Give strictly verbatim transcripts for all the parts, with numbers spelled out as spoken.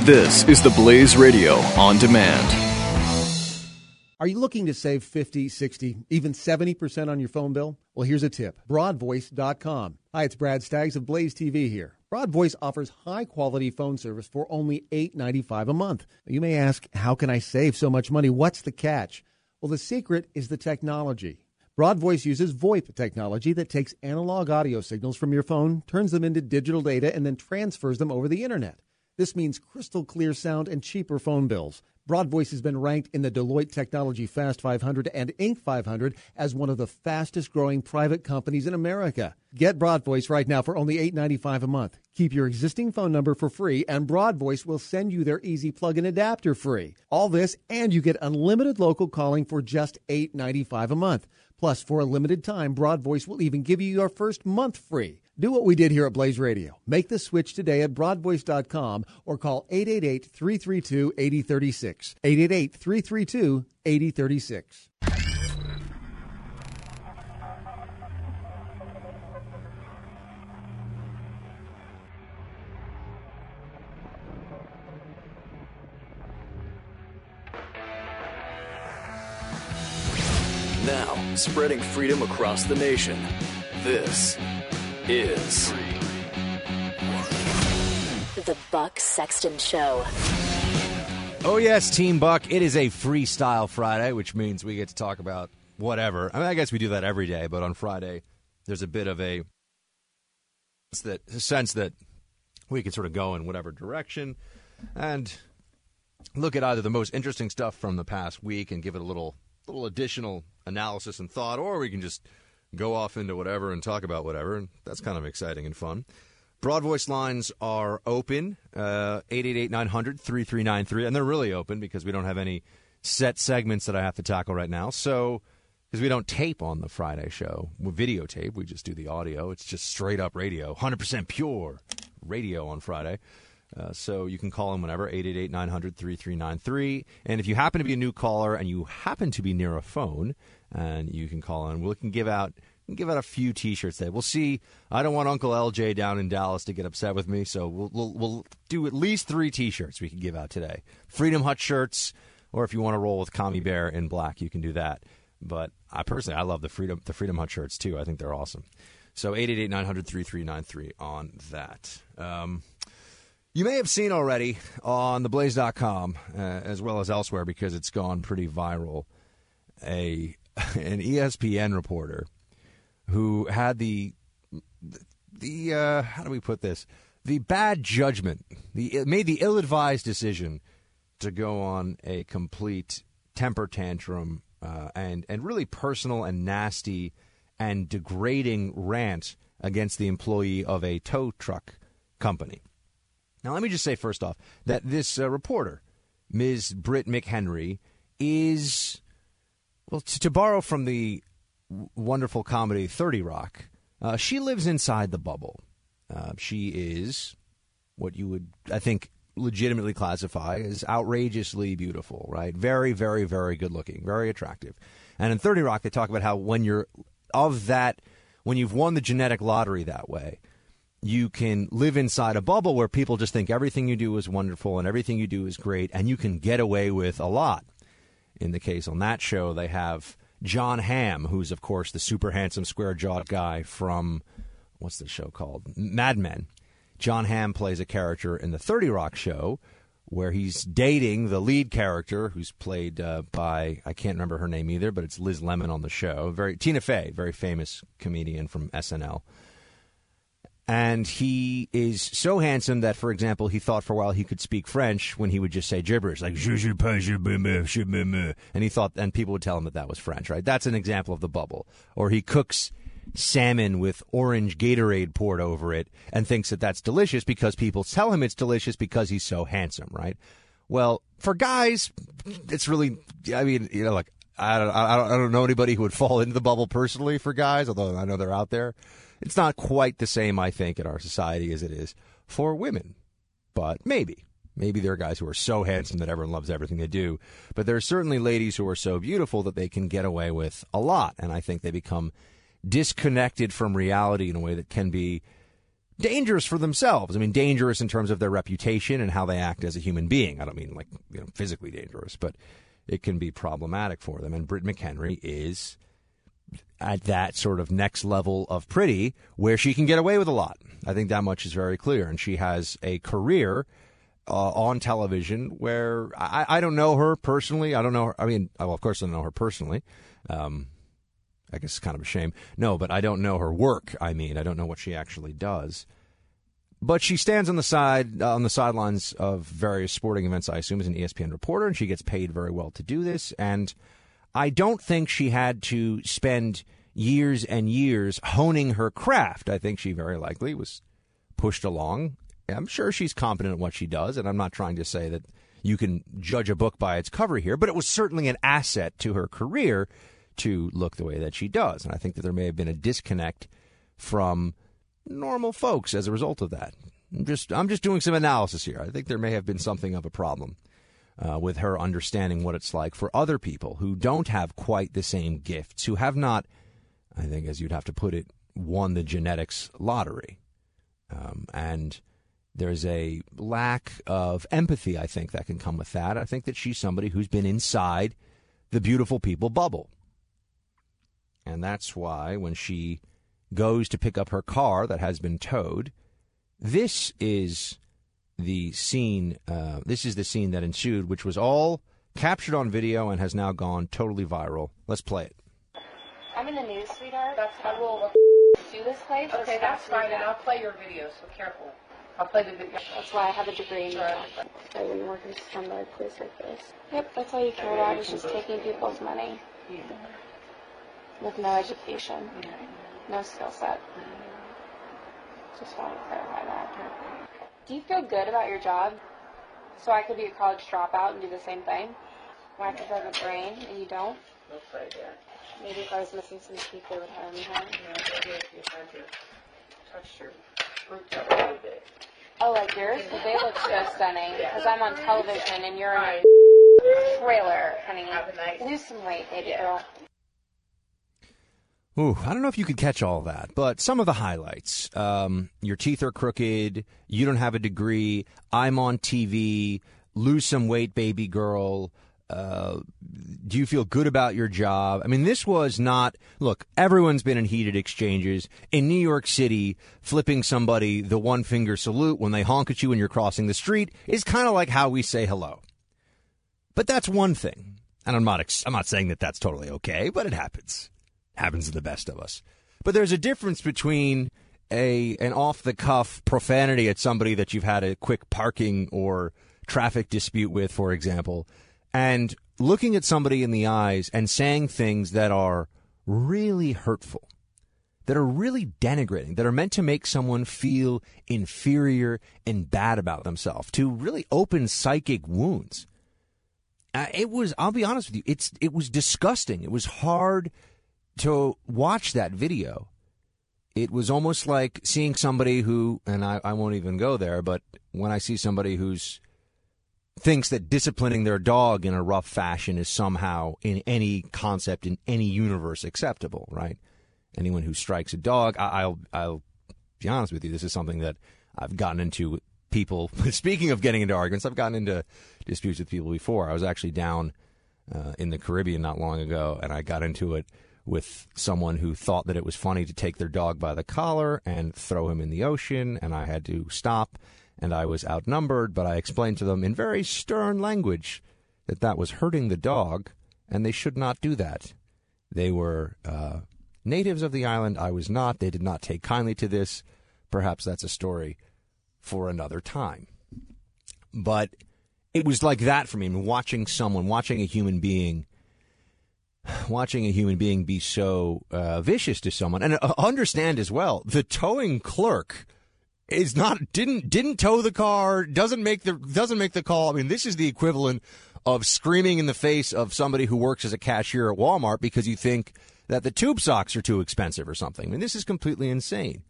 This is the Blaze Radio on demand. Are you looking to save fifty, sixty, even seventy percent on your phone bill? Well, here's a tip. broad voice dot com. Hi, it's Brad Staggs of Blaze T V here. BroadVoice offers high-quality phone service for only eight dollars and ninety-five cents a month. You may ask, how can I save so much money? What's the catch? Well, the secret is the technology. BroadVoice uses VoIP technology that takes analog audio signals from your phone, turns them into digital data, and then transfers them over the internet. This means crystal clear sound and cheaper phone bills. BroadVoice has been ranked in the Deloitte Technology Fast five hundred and Inc five hundred as one of the fastest growing private companies in America. Get BroadVoice right now for only eight dollars and ninety-five cents a month. Keep your existing phone number for free, and BroadVoice will send you their easy plug-in adapter free. All this, and you get unlimited local calling for just eight dollars and ninety-five cents a month. Plus, for a limited time, BroadVoice will even give you your first month free. Do what we did here at Blaze Radio. Make the switch today at broad voice dot com or call eight eight eight, three three two, eight zero three six. eight eight eight, three three two, eight zero three six. Now, spreading freedom across the nation. This is The Buck Sexton Show. Oh, yes, Team Buck. It is a Freestyle Friday, which means we get to talk about whatever. I mean, I guess we do that every day, but on Friday, there's a bit of a, that, a sense that we can sort of go in whatever direction and look at either the most interesting stuff from the past week and give it a little, little additional analysis and thought, or we can just go off into whatever and talk about whatever, and that's kind of exciting and fun. Broad voice lines are open, uh, eight eight eight, nine hundred, three three nine three, and they're really open because we don't have any set segments that I have to tackle right now. So, because we don't tape on the Friday show, we videotape, we just do the audio. It's just straight up radio, one hundred percent pure radio on Friday. Uh, so you can call in whenever, eight eight eight, nine hundred, three three nine three. And if you happen to be a new caller and you happen to be near a phone, and you can call in, we can give out give out a few T-shirts today. We'll see. I don't want Uncle L J down in Dallas to get upset with me, so we'll we'll, we'll do at least three T-shirts we can give out today. Freedom Hut shirts, or if you want to roll with Commie Bear in black, you can do that. But I personally, I love the Freedom the Freedom Hut shirts too. I think they're awesome. So eight eight eight, nine hundred, three three nine three on that. Um, you may have seen already on the blaze dot com, uh, as well as elsewhere, because it's gone pretty viral, a an E S P N reporter who had the, the uh, how do we put this, the bad judgment, the made the ill-advised decision to go on a complete temper tantrum uh, and, and really personal and nasty and degrading rant against the employee of a tow truck company. Now, let me just say first off that this uh, reporter, Miz Britt McHenry, is... Well, to, to borrow from the w- wonderful comedy thirty Rock, uh, she lives inside the bubble. Uh, she is what you would, I think, legitimately classify as outrageously beautiful, right? Very, very, very good looking, very attractive. And in thirty Rock, they talk about how when you're of that, when you've won the genetic lottery that way, you can live inside a bubble where people just think everything you do is wonderful and everything you do is great, and you can get away with a lot. In the case on that show, they have John Hamm, who's, of course, the super handsome, square-jawed guy from, what's the show called? Mad Men. John Hamm plays a character in the thirty Rock show where he's dating the lead character, who's played uh, by, I can't remember her name either, but it's Liz Lemon on the show. Very Tina Fey, very famous comedian from S N L. And he is so handsome that, for example, he thought for a while he could speak French when he would just say gibberish, like, and he thought, and people would tell him that that was French, right? That's an example of the bubble. Or he cooks salmon with orange Gatorade poured over it and thinks that that's delicious because people tell him it's delicious because he's so handsome, right? Well, for guys, it's really, I mean, you know, like, I don't, I don't, I don't know anybody who would fall into the bubble personally for guys, although I know they're out there. It's not quite the same, I think, in our society as it is for women. But maybe. Maybe there are guys who are so handsome that everyone loves everything they do. But there are certainly ladies who are so beautiful that they can get away with a lot. And I think they become disconnected from reality in a way that can be dangerous for themselves. I mean, dangerous in terms of their reputation and how they act as a human being. I don't mean like, you know, physically dangerous, but it can be problematic for them. And Britt McHenry is at that sort of next level of pretty where she can get away with a lot. I think that much is very clear. And she has a career uh, on television where I, I don't know her personally. I don't know her. I mean, well, of course I don't know her personally. Um, I guess it's kind of a shame. No, but I don't know her work. I mean, I don't know what she actually does. But she stands on the side, uh, on the sidelines of various sporting events, I assume, as an E S P N reporter, and she gets paid very well to do this. And I don't think she had to spend years and years honing her craft. I think she very likely was pushed along. I'm sure she's competent at what she does, and I'm not trying to say that you can judge a book by its cover here, but it was certainly an asset to her career to look the way that she does. And I think that there may have been a disconnect from normal folks as a result of that. I'm just, I'm just doing some analysis here. I think there may have been something of a problem uh, with her understanding what it's like for other people who don't have quite the same gifts, who have not, I think as you'd have to put it, won the genetics lottery. Um, and there's a lack of empathy, I think, that can come with that. I think that she's somebody who's been inside the beautiful people bubble. And that's why when she goes to pick up her car that has been towed, this is the scene. Uh, this is the scene that ensued, which was all captured on video and has now gone totally viral. Let's play it. I'm in the news, sweetheart. That's I will do this place. Okay, that's fine, and I'll play your video. So careful. I'll play the video. That's why I have a degree in that. I wouldn't work in some other place like this. Yep, that's all you care about is just taking people's money. Yeah. With no education, no skill set. Just want to clarify that. Do you feel good about your job? So I could be a college dropout and do the same thing? When I could have a brain and you don't? Looks like that. Maybe if I was missing some teeth, they would hire me, huh? Yeah, maybe if you had to touch your fruit up a little bit. Oh, like yours? Well, they look so stunning. Because I'm on television and you're in Right. a trailer, honey. Have a nice- Lose some weight, baby Yeah. girl. Ooh, I don't know if you could catch all that, but some of the highlights. Um, your teeth are crooked. You don't have a degree. I'm on T V. Lose some weight, baby girl. Uh, do you feel good about your job? I mean, this was not, look, everyone's been in heated exchanges. In New York City, flipping somebody the one-finger salute when they honk at you when you're crossing the street is kind of like how we say hello. But that's one thing. And I'm not, ex- I'm not saying that that's totally okay, but it happens. Happens to the best of us. But there's a difference between a an off-the-cuff profanity at somebody that you've had a quick parking or traffic dispute with, for example, and looking at somebody in the eyes and saying things that are really hurtful, that are really denigrating, that are meant to make someone feel inferior and bad about themselves, to really open psychic wounds. Uh, it was, I'll be honest with you, it's it was disgusting. It was hard to watch that video. It was almost like seeing somebody who, and I, I won't even go there, but when I see somebody who's thinks that disciplining their dog in a rough fashion is somehow in any concept, in any universe, acceptable, right? Anyone who strikes a dog, I, I'll, I'll be honest with you, this is something that I've gotten into with people. Speaking of getting into arguments, I've gotten into disputes with people before. I was actually down uh, in the Caribbean not long ago, and I got into it with someone who thought that it was funny to take their dog by the collar and throw him in the ocean, and I had to stop, and I was outnumbered, but I explained to them in very stern language that that was hurting the dog, and they should not do that. They were uh, natives of the island. I was not. They did not take kindly to this. Perhaps that's a story for another time. But it was like that for me. I mean, watching someone, watching a human being Watching a human being be so uh, vicious to someone, and uh, understand as well, the towing clerk is not didn't didn't tow the car, doesn't make the doesn't make the call. I mean, this is the equivalent of screaming in the face of somebody who works as a cashier at Walmart because you think that the tube socks are too expensive or something. I mean, this is completely insane.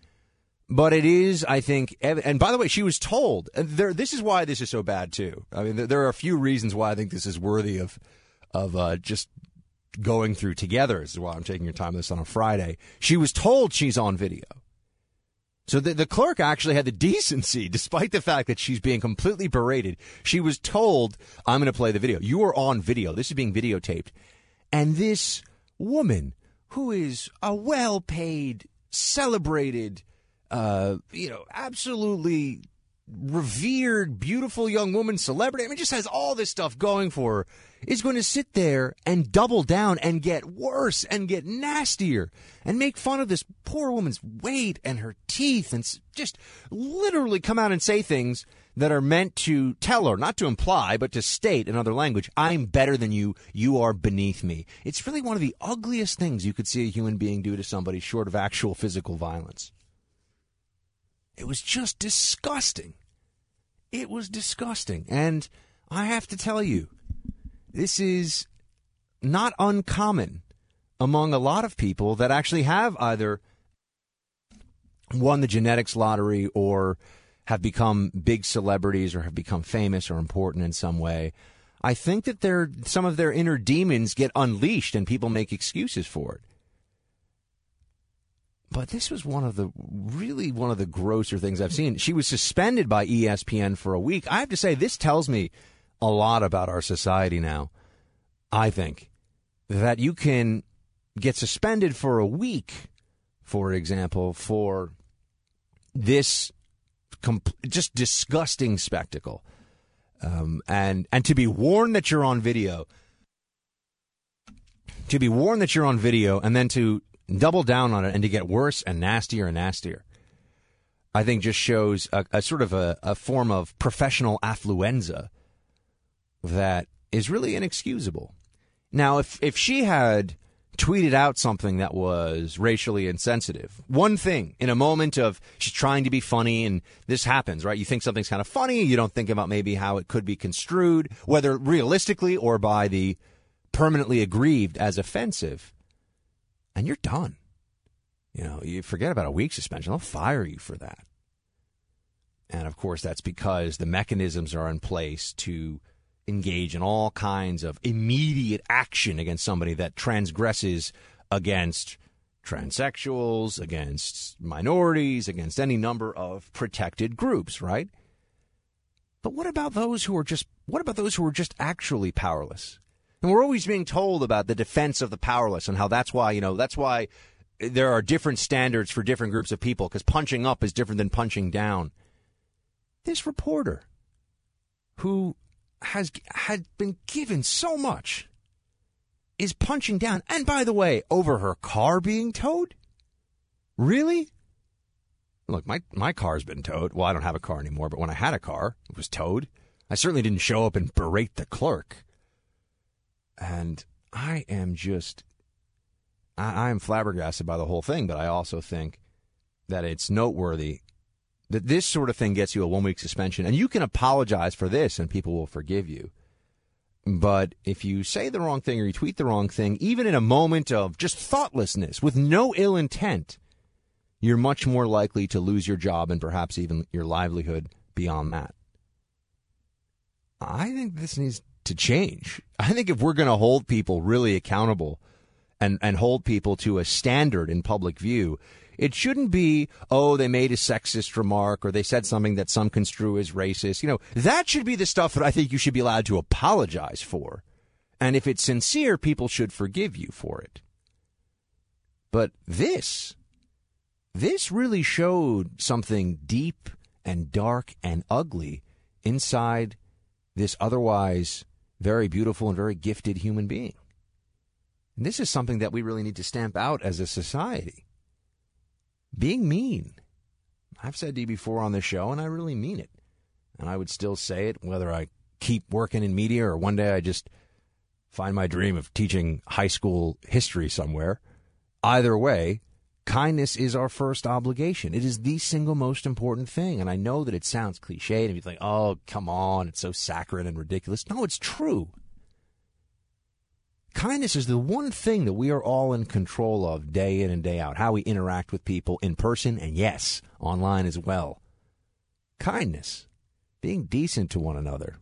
But it is, I think, and by the way, she was told. There, this is why this is so bad too. I mean, there, there are a few reasons why I think this is worthy of of uh, just going through together. This is why I'm taking your time this on a Friday. She was told she's on video. So the, the clerk actually had the decency, despite the fact that she's being completely berated. She was told, I'm going to play the video. You are on video. This is being videotaped. And this woman, who is a well-paid, celebrated, uh, you know, absolutely revered, beautiful young woman, celebrity, I mean, just has all this stuff going for her, is going to sit there and double down and get worse and get nastier and make fun of this poor woman's weight and her teeth and just literally come out and say things that are meant to tell her, not to imply, but to state in other language, I'm better than you, you are beneath me. It's really one of the ugliest things you could see a human being do to somebody short of actual physical violence. It was just disgusting. It was disgusting. And I have to tell you, this is not uncommon among a lot of people that actually have either won the genetics lottery or have become big celebrities or have become famous or important in some way. I think that their some of their inner demons get unleashed and people make excuses for it. But this was one of the really one of the grosser things I've seen. She was suspended by E S P N for a week. I have to say, this tells me a lot about our society now, I think, that you can get suspended for a week, for example, for this comp- just disgusting spectacle. Um, and, and to be warned that you're on video, to be warned that you're on video and then to double down on it and to get worse and nastier and nastier, I think just shows a, a sort of a, a form of professional affluenza that is really inexcusable. Now, if if she had tweeted out something that was racially insensitive, one thing, in a moment of she's trying to be funny, and this happens, right? You think something's kind of funny, you don't think about maybe how it could be construed, whether realistically or by the permanently aggrieved as offensive, and you're done. You know, you forget about a week suspension, they'll fire you for that. And, of course, that's because the mechanisms are in place to engage in all kinds of immediate action against somebody that transgresses against transsexuals, against minorities, against any number of protected groups, right? But what about those who are just what about those who are just actually powerless? And we're always being told about the defense of the powerless and how that's why, you know, that's why there are different standards for different groups of people, because punching up is different than punching down. This reporter who has had been given so much is punching down. And by the way, over her car being towed? Really? Look, my, my car's been towed. Well, I don't have a car anymore, but when I had a car, it was towed. I certainly didn't show up and berate the clerk. And I am just, I, I am flabbergasted by the whole thing, but I also think that it's noteworthy that this sort of thing gets you a one-week suspension, and you can apologize for this and people will forgive you. But if you say the wrong thing or you tweet the wrong thing, even in a moment of just thoughtlessness with no ill intent, you're much more likely to lose your job and perhaps even your livelihood beyond that. I think this needs to change. I think if we're going to hold people really accountable and, and hold people to a standard in public view, it shouldn't be, oh, they made a sexist remark or they said something that some construe as racist. You know, that should be the stuff that I think you should be allowed to apologize for. And if it's sincere, people should forgive you for it. But this, this really showed something deep and dark and ugly inside this otherwise very beautiful and very gifted human being. And this is something that we really need to stamp out as a society. Being mean. I've said to you before on this show, and I really mean it. And I would still say it, whether I keep working in media or one day I just find my dream of teaching high school history somewhere. Either way, kindness is our first obligation. It is the single most important thing. And I know that it sounds cliched, and you think, oh, come on, it's so saccharine and ridiculous. No, it's true. Kindness is the one thing that we are all in control of day in and day out, how we interact with people in person and, yes, online as well. Kindness, being decent to one another.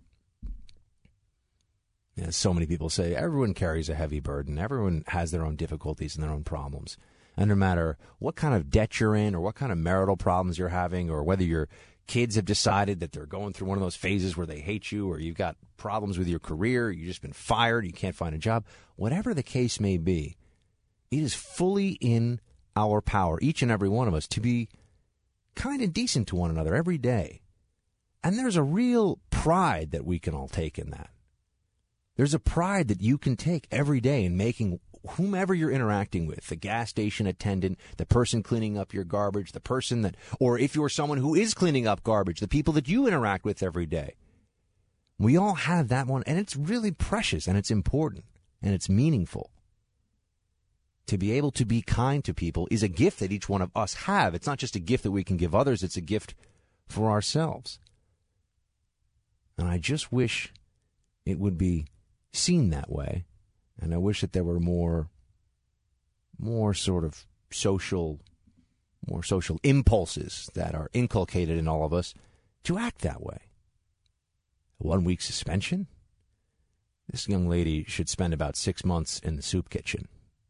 As so many people say, everyone carries a heavy burden. Everyone has their own difficulties and their own problems. And no matter what kind of debt you're in or what kind of marital problems you're having or whether your kids have decided that they're going through one of those phases where they hate you or you've got problems with your career, you've just been fired, you can't find a job, whatever the case may be, it is fully in our power, each and every one of us, to be kind and decent to one another every day. And there's a real pride that we can all take in that. There's a pride that you can take every day in making whomever you're interacting with, the gas station attendant, the person cleaning up your garbage, the person that, or if you're someone who is cleaning up garbage, the people that you interact with every day. We all have that one, and it's really precious, and it's important, and it's meaningful. To be able to be kind to people is a gift that each one of us have. It's not just a gift that we can give others, it's a gift for ourselves. And I just wish it would be seen that way. And I wish that there were more, more sort of social, more social impulses that are inculcated in all of us to act that way. One week suspension? This young lady should spend about six months in the soup kitchen.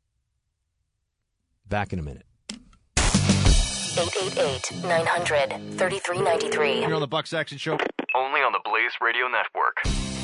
Back in a minute. eight eight eight, nine hundred, thirty-three ninety-three. You're on the Buck Sexton Show. Only on the Blaze Radio Network.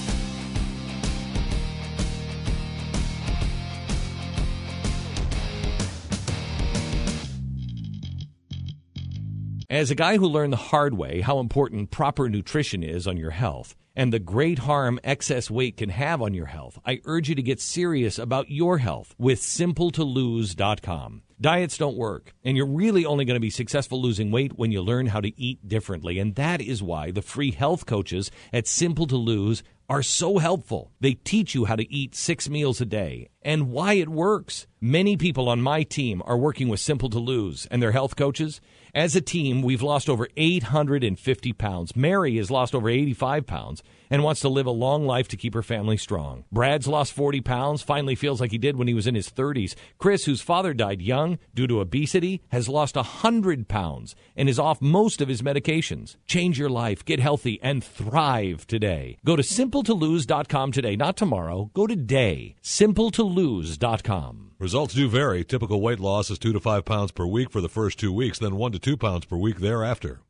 As a guy who learned the hard way how important proper nutrition is on your health and the great harm excess weight can have on your health, I urge you to get serious about your health with simple to lose dot com. Diets don't work, and you're really only going to be successful losing weight when you learn how to eat differently, and that is why the free health coaches at Simple to Lose are so helpful. They teach you how to eat six meals a day and why it works. Many people on my team are working with Simple to Lose and their health coaches. As a team, we've lost over eight hundred fifty pounds. Mary has lost over eighty-five pounds and wants to live a long life to keep her family strong. Brad's lost forty pounds, finally feels like he did when he was in his thirties. Chris, whose father died young due to obesity, has lost one hundred pounds and is off most of his medications. Change your life, get healthy, and thrive today. Go to simple to lose dot com today, not tomorrow. Go today. simple to lose dot com. Results do vary. Typical weight loss is two to five pounds per week for the first two weeks, then one to two pounds per week thereafter.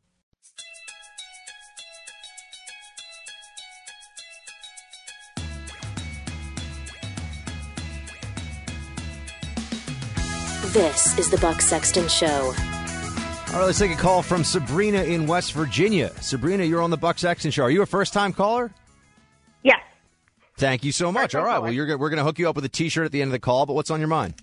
This is the Buck Sexton Show. All right, let's take a call from Sabrina in West Virginia. Sabrina, you're on the Buck Sexton Show. Are you a first-time caller? Yes. Thank you so much. All right, well, you're, we're going to hook you up with a T-shirt at the end of the call, but what's on your mind?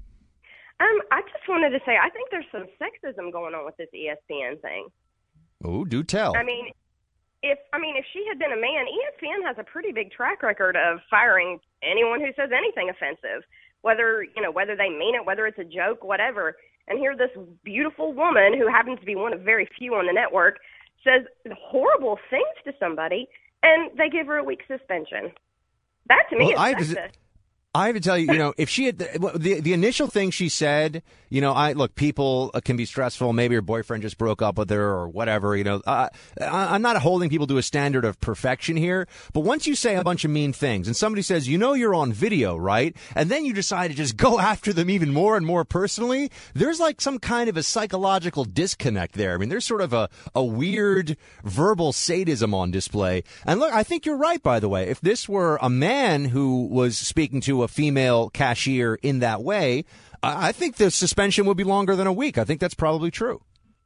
Um, I just wanted to say, I think there's some sexism going on with this E S P N thing. Oh, do tell. I mean, if I mean, if she had been a man, E S P N has a pretty big track record of firing anyone who says anything offensive, whether, you know, whether they mean it, whether it's a joke, whatever. And here this beautiful woman, who happens to be one of very few on the network, says horrible things to somebody, and they give her a week suspension. That, to me, well, is I sexist. I have to tell you, you know, if she had the, the the initial thing she said, you know, I look, people can be stressful. Maybe her boyfriend just broke up with her or whatever. You know, uh, I, I'm not holding people to a standard of perfection here. But once you say a bunch of mean things and somebody says, you know, you're on video, right? And then you decide to just go after them even more and more personally. There's like some kind of a psychological disconnect there. I mean, there's sort of a, a weird verbal sadism on display. And look, I think you're right, by the way. If this were a man who was speaking to a female cashier in that way, I think the suspension would be longer than a week. I think that's probably true.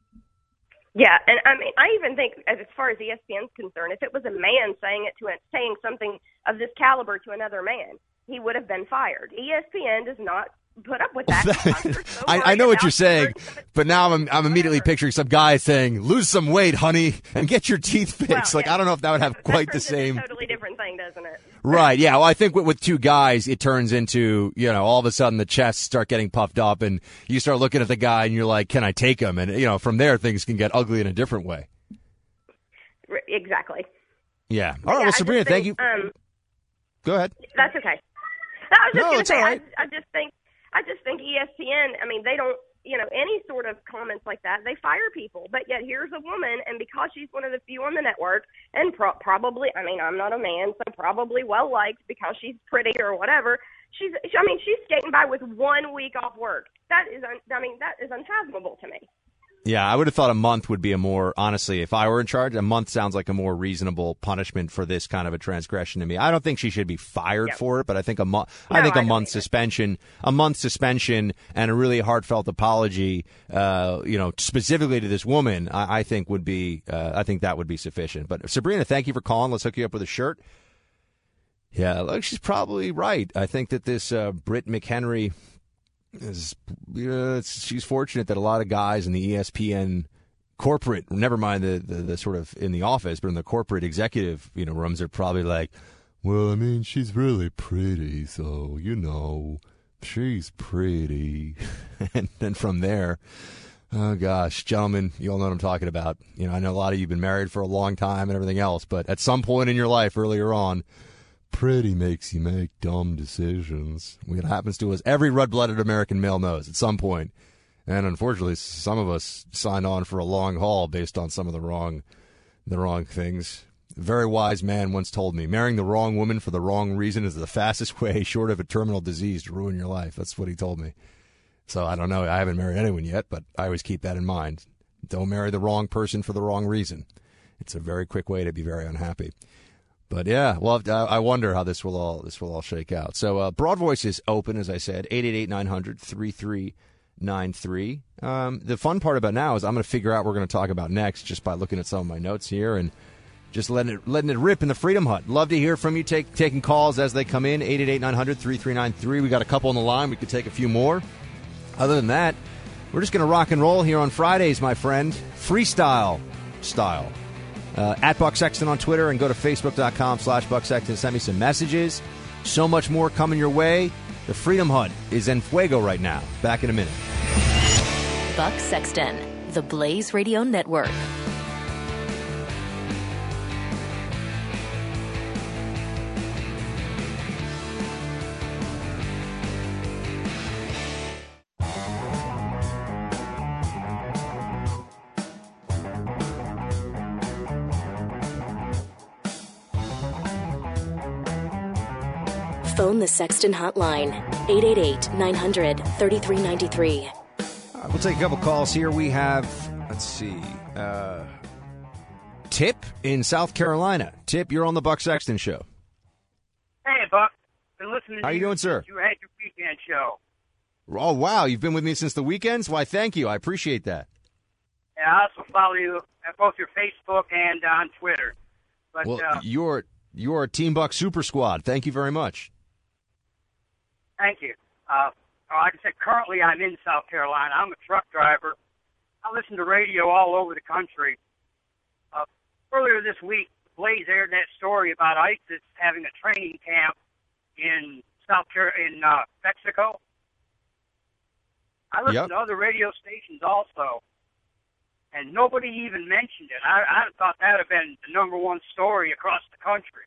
Yeah, and I mean, I even think, as far as E S P N's concerned, if it was a man saying it to it, saying something of this caliber to another man, he would have been fired. E S P N does not put up with that. so I, I know what you're saying, but now I'm I'm immediately whatever. picturing some guy saying, "Lose some weight, honey, and get your teeth fixed." Well, like yeah. I don't know if that would have quite the That's same. a totally different thing, doesn't it? Right, yeah. Well, I think with, with two guys, it turns into, you know, all of a sudden the chests start getting puffed up and you start looking at the guy and you're like, can I take him? And, you know, from there, things can get ugly in a different way. Exactly. Yeah. All right, Yeah, well, I Sabrina, just thank think, you. Um, Go ahead. That's okay. I was just No, going to it's say, all right. I, I just think, I just think E S P N, I mean, they don't, you know, any sort of comments like that, they fire people. But yet here's a woman, and because she's one of the few on the network, and pro- probably, I mean, I'm not a man, so probably well-liked because she's pretty or whatever, she's, I mean, she's skating by with one week off work. that is, un- I mean, that is unfathomable to me. Yeah, I would have thought a month would be a more, honestly, if I were in charge, a month sounds like a more reasonable punishment for this kind of a transgression to me. I don't think she should be fired Yep. for it, but I think a month, No, I think I a don't month either. suspension, a month suspension and a really heartfelt apology, uh, you know, specifically to this woman, I, I think would be, uh, I think that would be sufficient. But Sabrina, thank you for calling. Let's hook you up with a shirt. Yeah, look, she's probably right. I think that this uh, Britt McHenry is, you know, it's, she's fortunate that a lot of guys in the E S P N corporate, never mind the, the, the sort of in the office, but in the corporate executive, you know, rooms are probably like, well, I mean, she's really pretty, so, you know, she's pretty. And then from there, oh, gosh, gentlemen, you all know what I'm talking about. You know, I know a lot of you have been married for a long time and everything else, but at some point in your life earlier on, pretty makes you make dumb decisions. What happens to us, every red-blooded American male knows at some point. And unfortunately, some of us sign on for a long haul based on some of the wrong, the wrong things. A very wise man once told me, marrying the wrong woman for the wrong reason is the fastest way, short of a terminal disease, to ruin your life. That's what he told me. So I don't know. I haven't married anyone yet, but I always keep that in mind. Don't marry the wrong person for the wrong reason. It's a very quick way to be very unhappy. But yeah, well, I wonder how this will all this will all shake out. So uh, Broad Voice is open, as I said, eight eight eight, nine hundred, thirty-three ninety-three. Um, the fun part about now is I'm going to figure out what we're going to talk about next just by looking at some of my notes here and just letting it letting it rip in the Freedom Hut. Love to hear from you, take, taking calls as they come in, eight eight eight, nine hundred, thirty-three ninety-three. We got a couple on the line. We could take a few more. Other than that, we're just going to rock and roll here on Fridays, my friend. Freestyle style. Uh, at Buck Sexton on Twitter, and go to facebook.com slash Buck Sexton. Send me some messages. So much more coming your way. The Freedom Hut is en fuego right now. Back in a minute. Buck Sexton, the Blaze Radio Network. Phone the Sexton Hotline, eight eight eight, nine hundred, thirty-three ninety-three. Uh, we'll take a couple calls here. We have, let's see, uh, Tip in South Carolina. Tip, you're on the Buck Sexton Show. Hey, Buck. Been listening to How you doing, sir? You had your weekend show. Oh, wow. You've been with me since the weekends? Why, thank you. I appreciate that. Yeah, I also follow you at both your Facebook and on Twitter. But Well, uh, you're, you're a Team Buck Super Squad. Thank you very much. thank you. Uh, like I said, currently I'm in South Carolina. I'm a truck driver. I listen to radio all over the country. Uh, earlier this week, Blaze aired that story about ISIS having a training camp in South Car- in uh, Mexico. I listen Yep. to other radio stations also, and nobody even mentioned it. I, I thought that would have been the number one story across the country.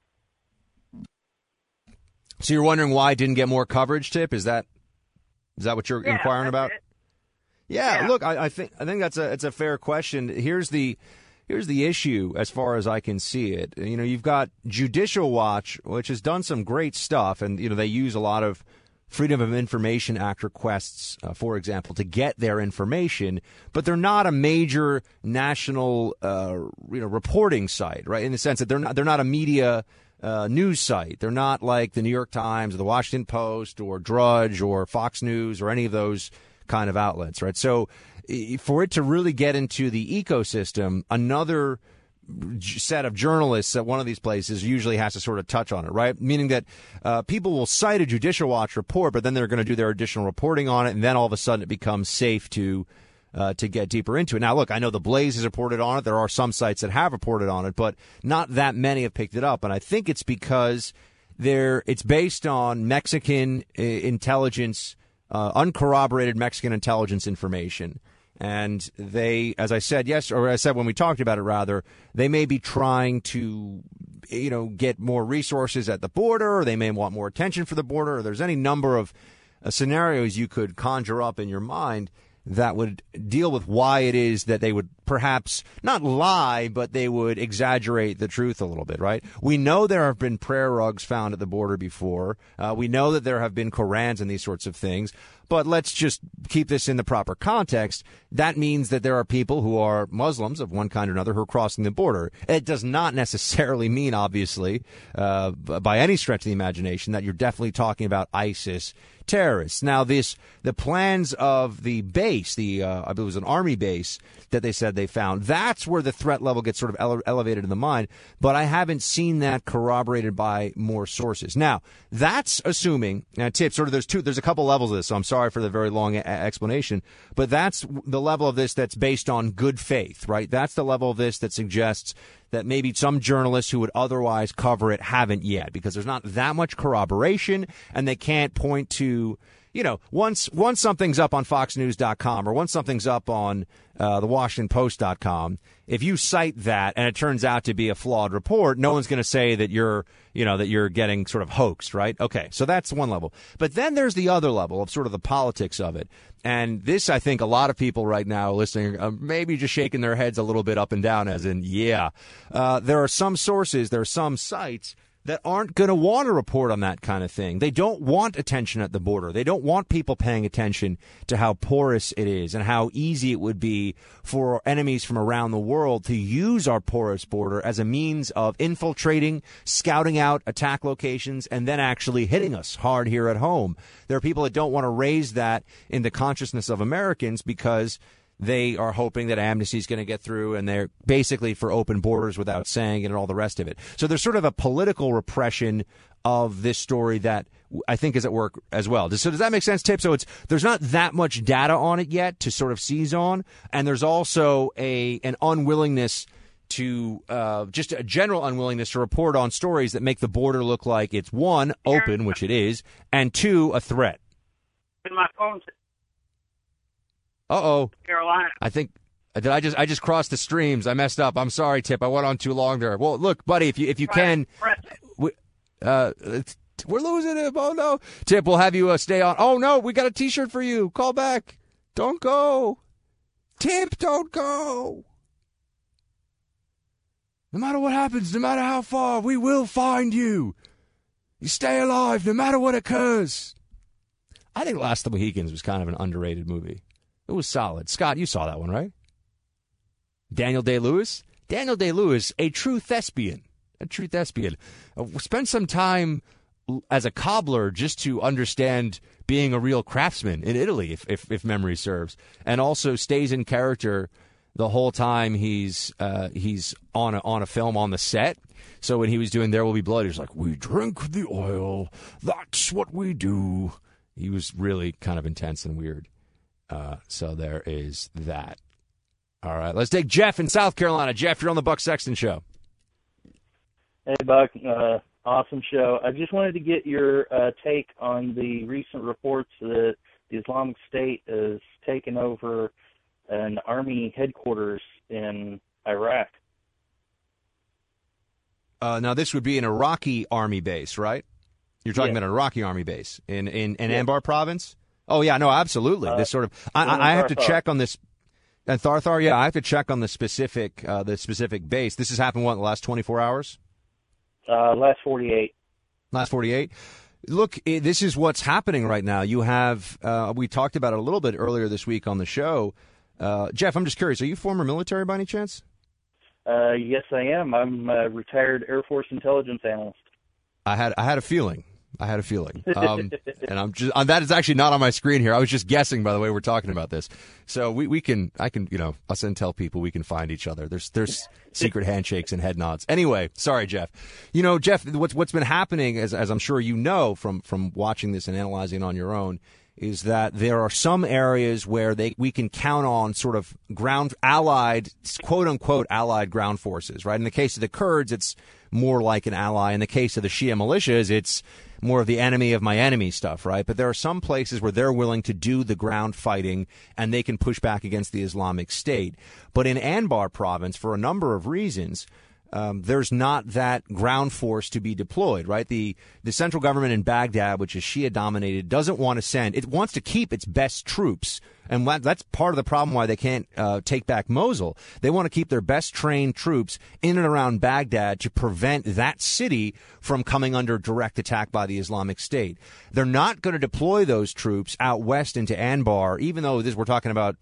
So you're wondering why I didn't get more coverage, Tip? Is that is that what you're Yeah, inquiring that's about? it. Yeah, Yeah. look, I, I think I think that's a it's a fair question. Here's the here's the issue as far as I can see it. You know, you've got Judicial Watch, which has done some great stuff, and you know they use a lot of Freedom of Information Act requests, uh, for example, to get their information, but they're not a major national uh, you know reporting site, right? In the sense that they're not they're not a media uh, news site. They're not like the New York Times or the Washington Post or Drudge or Fox News or any of those kind of outlets, right? So i- for it to really get into the ecosystem, another j- set of journalists at one of these places usually has to sort of touch on it, right? Meaning that uh, people will cite a Judicial Watch report, but then they're going to do their additional reporting on it, and then all of a sudden it becomes safe to uh, to get deeper into it. Now, look, I know the Blaze has reported on it. There are some sites that have reported on it, but not that many have picked it up, and I think it's because they're it's based on Mexican uh, intelligence, uh, uncorroborated Mexican intelligence information. And they, as I said, yes, or I said when we talked about it, rather, they may be trying to, you know, get more resources at the border, or they may want more attention for the border, or there's any number of uh, scenarios you could conjure up in your mind that would deal with why it is that they would perhaps not lie, but they would exaggerate the truth a little bit, right? We know there have been prayer rugs found at the border before. Uh, we know that there have been Korans and these sorts of things. But let's just keep this in the proper context. That means that there are people who are Muslims of one kind or another who are crossing the border. It does not necessarily mean, obviously, uh, by any stretch of the imagination, that you're definitely talking about ISIS terrorists. Now, this the plans of the base, the uh, I believe it was an army base that they said they found. That's where the threat level gets sort of ele- elevated in the mind. But I haven't seen that corroborated by more sources. Now, that's assuming. Now, Tip, sort of there's two. There's a couple levels of this. So I'm sorry for the very long a- explanation. But that's the level of this that's based on good faith, right? That's the level of this that suggests that maybe some journalists who would otherwise cover it haven't yet, because there's not that much corroboration, and they can't point to, you know, once once something's up on fox news dot com or once something's up on uh, the washington post dot com, if you cite that and it turns out to be a flawed report, no one's going to say that you're, you know, that you're getting sort of hoaxed, right? Okay, so that's one level. But then there's the other level of sort of the politics of it. And this, I think, a lot of people right now listening are maybe just shaking their heads a little bit up and down, as in, yeah. Uh, there are some sources, there are some sites that aren't going to want to report on that kind of thing. They don't want attention at the border. They don't want people paying attention to how porous it is and how easy it would be for enemies from around the world to use our porous border as a means of infiltrating, scouting out attack locations, and then actually hitting us hard here at home. There are people that don't want to raise that in the consciousness of Americans because they are hoping that amnesty is going to get through, and they're basically for open borders without saying it and all the rest of it. So there's sort of a political repression of this story that I think is at work as well. So does that make sense, Tip? So it's there's not that much data on it yet to sort of seize on, and there's also a an unwillingness to uh, just a general unwillingness to report on stories that make the border look like it's, one, open, which it is, and two, a threat. My phone's Uh-oh. Carolina. I think did I just I just crossed the streams. I messed up. I'm sorry, Tip. I went on too long there. Well, look, buddy, if you if you can, we, uh, we're losing him. Oh no, Tip, we'll have you uh, stay on. Oh no, we got a T-shirt for you. Call back. Don't go, Tip. Don't go. No matter what happens, no matter how far, we will find you. You stay alive, no matter what occurs. I think Last of the Mohicans was kind of an underrated movie. It was solid. Scott, you saw that one, right? Daniel Day-Lewis? Daniel Day-Lewis, a true thespian. A true thespian. Uh, spent some time as a cobbler just to understand being a real craftsman in Italy, if, if, if memory serves. And also stays in character the whole time he's uh, he's on a, on a film on the set. So when he was doing There Will Be Blood, he was like, we drink the oil. That's what we do. He was really kind of intense and weird. Uh, so there is that. All right, let's take Jeff in South Carolina. Jeff, you're on the Buck Sexton Show. Hey, Buck. Uh, awesome show. I just wanted to get your uh, take on the recent reports that the Islamic State has taken over an army headquarters in Iraq. Uh, now, this would be an Iraqi army base, right? You're talking yeah. about an Iraqi army base in, in, in yeah. Anbar province? Oh, yeah, no, absolutely. Uh, this sort of, I, I have to check on this. And Tharthar, yeah, I have to check on the specific, uh, the specific base. This has happened, what, in the last twenty-four hours? Uh, last forty-eight. Last forty-eight. Look, it, this is what's happening right now. You have, uh, we talked about it a little bit earlier this week on the show. Uh, Jeff, I'm just curious, are you former military by any chance? Uh, yes, I am. I'm a retired Air Force intelligence analyst. I had, I had a feeling. I had a feeling, um, and I'm just uh, that is actually not on my screen here. I was just guessing by the way we're talking about this. So we, we can I can you know us intel people we can find each other. There's there's secret handshakes and head nods. Anyway, sorry, Jeff. You know, Jeff, what's what's been happening, as as I'm sure you know from from watching this and analyzing on your own, is that there are some areas where they we can count on sort of ground allied, quote unquote, allied ground forces. Right. In the case of the Kurds, it's more like an ally. In the case of the Shia militias, it's more of the enemy of my enemy stuff, right? But there are some places where they're willing to do the ground fighting and they can push back against the Islamic State. But in Anbar province, for a number of reasons, um, there's not that ground force to be deployed, right? The the central government in Baghdad, which is Shia dominated, doesn't want to send. It wants to keep its best troops. And that's part of the problem why they can't uh, take back Mosul. They want to keep their best trained troops in and around Baghdad to prevent that city from coming under direct attack by the Islamic State. They're not going to deploy those troops out west into Anbar, even though this we're talking about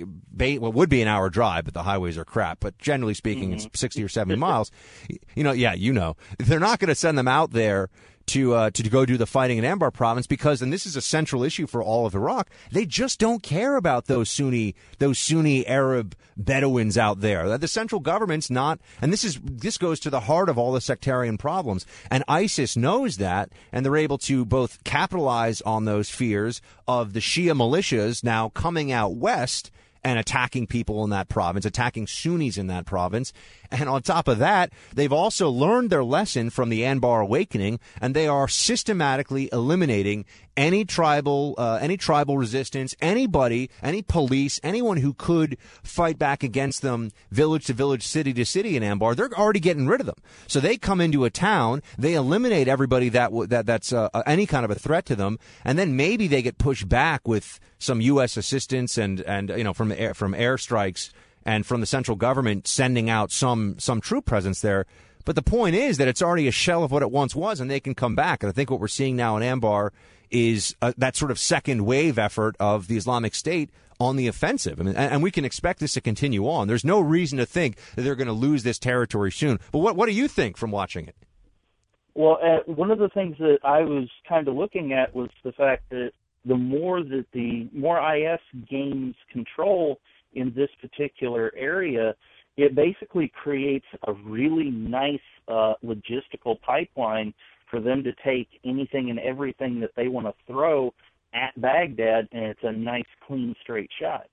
what would be an hour drive, but the highways are crap. But generally speaking, mm-hmm. it's sixty or seventy miles. You know, yeah, you know. They're not going to send them out there to uh, to go do the fighting in Anbar province because, and this is a central issue for all of Iraq, they just don't care about those Sunni those Sunni Arab Bedouins out there. The central government's not, and this is this goes to the heart of all the sectarian problems. And ISIS knows that, and they're able to both capitalize on those fears of the Shia militias now coming out west and attacking people in that province, attacking Sunnis in that province. And on top of that, they've also learned their lesson from the Anbar awakening, and they are systematically eliminating any tribal uh, any tribal resistance, anybody, any police, anyone who could fight back against them, village to village, city to city in Anbar. They're already getting rid of them. So they come into a town, they eliminate everybody that that that's uh, any kind of a threat to them, and then maybe they get pushed back with some U S assistance and and you know from air, from airstrikes and from the central government sending out some some troop presence there. But the point is that it's already a shell of what it once was, and they can come back. And I think what we're seeing now in Anbar is uh, that sort of second wave effort of the Islamic State on the offensive. I mean, and, and we can expect this to continue on. There's no reason to think that they're going to lose this territory soon. But what, what do you think from watching it? Well, uh, one of the things that I was kind of looking at was the fact that the more that the more I S gains control in this particular area, it basically creates a really nice uh, logistical pipeline for them to take anything and everything that they want to throw at Baghdad, and it's a nice, clean, straight shot.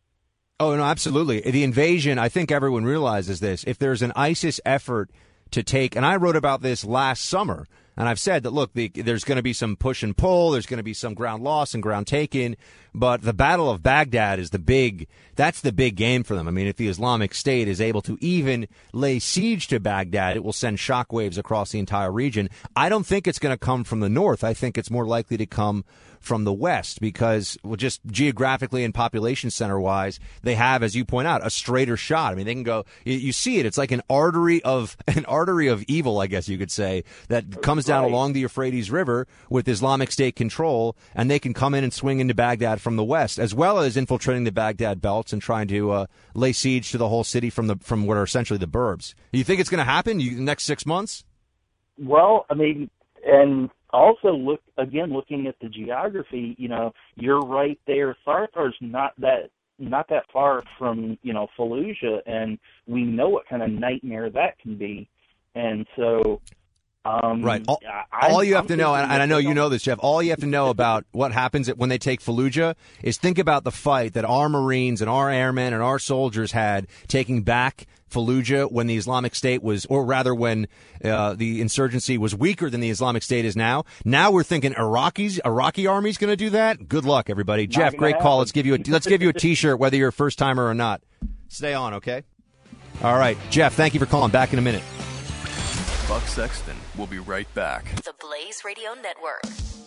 Oh, no, absolutely. The invasion, I think everyone realizes this. If there's an ISIS effort to take, and I wrote about this last summer, and I've said that, look, the, there's going to be some push and pull, there's going to be some ground loss and ground taken, but the Battle of Baghdad is the big, that's the big game for them. I mean, if the Islamic State is able to even lay siege to Baghdad, it will send shockwaves across the entire region. I don't think it's going to come from the north. I think it's more likely to come from the west because, well, just geographically and population center-wise, they have, as you point out, a straighter shot. I mean, they can go, you, you see it, it's like an artery of, an artery of evil, I guess you could say, that comes down right along the Euphrates River with Islamic State control, and they can come in and swing into Baghdad from the west, as well as infiltrating the Baghdad belts and trying to uh, lay siege to the whole city from the from what are essentially the burbs. Do you think it's going to happen in the next six months? Well, I mean, and also look again, looking at the geography, you know, you're right there. Sartar's not that not that far from, you know, Fallujah, and we know what kind of nightmare that can be, and so. Um, right. All, I, all you have I'm to know, and, and I know you know this, Jeff, all you have to know about what happens when they take Fallujah is think about the fight that our Marines and our airmen and our soldiers had taking back Fallujah when the Islamic State was, or rather when uh, the insurgency was weaker than the Islamic State is now. Now we're thinking Iraqis, Iraqi army's going to do that? Good luck, everybody. Not Jeff, great happen. call. Let's give you a, let's give you a T-shirt, whether you're a first-timer or not. Stay on, okay? All right. Jeff, thank you for calling. Back in a minute. Buck Sexton will be right back. The Blaze Radio Network.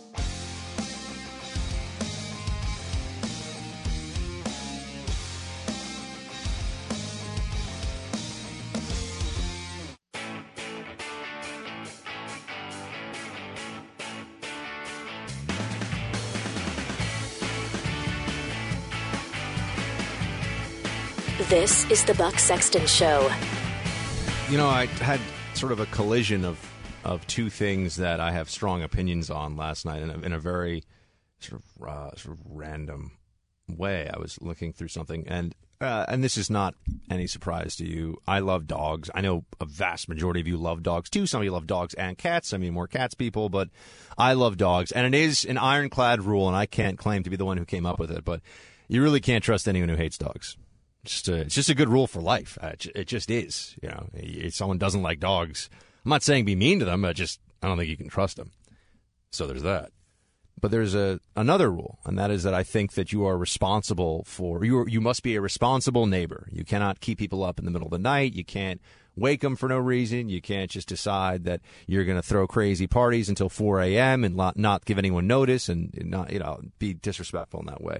This is the Buck Sexton Show. You know, I had sort of a collision of, of two things that I have strong opinions on last night in a, in a very sort of uh, sort of random way. I was looking through something, and uh, and this is not any surprise to you. I love dogs. I know a vast majority of you love dogs too. Some of you love dogs and cats. I mean, more cats people, but I love dogs, and it is an ironclad rule, and I can't claim to be the one who came up with it, but you really can't trust anyone who hates dogs. Just a, it's just a good rule for life. Uh, it just is. You know, if someone doesn't like dogs, I'm not saying be mean to them. I just I don't think you can trust them. So there's that. But there's a another rule, and that is that I think that you are responsible for you. You must be a responsible neighbor. You cannot keep people up in the middle of the night. You can't wake them for no reason. You can't just decide that you're going to throw crazy parties until four a.m. and not, not give anyone notice and not, you know, be disrespectful in that way.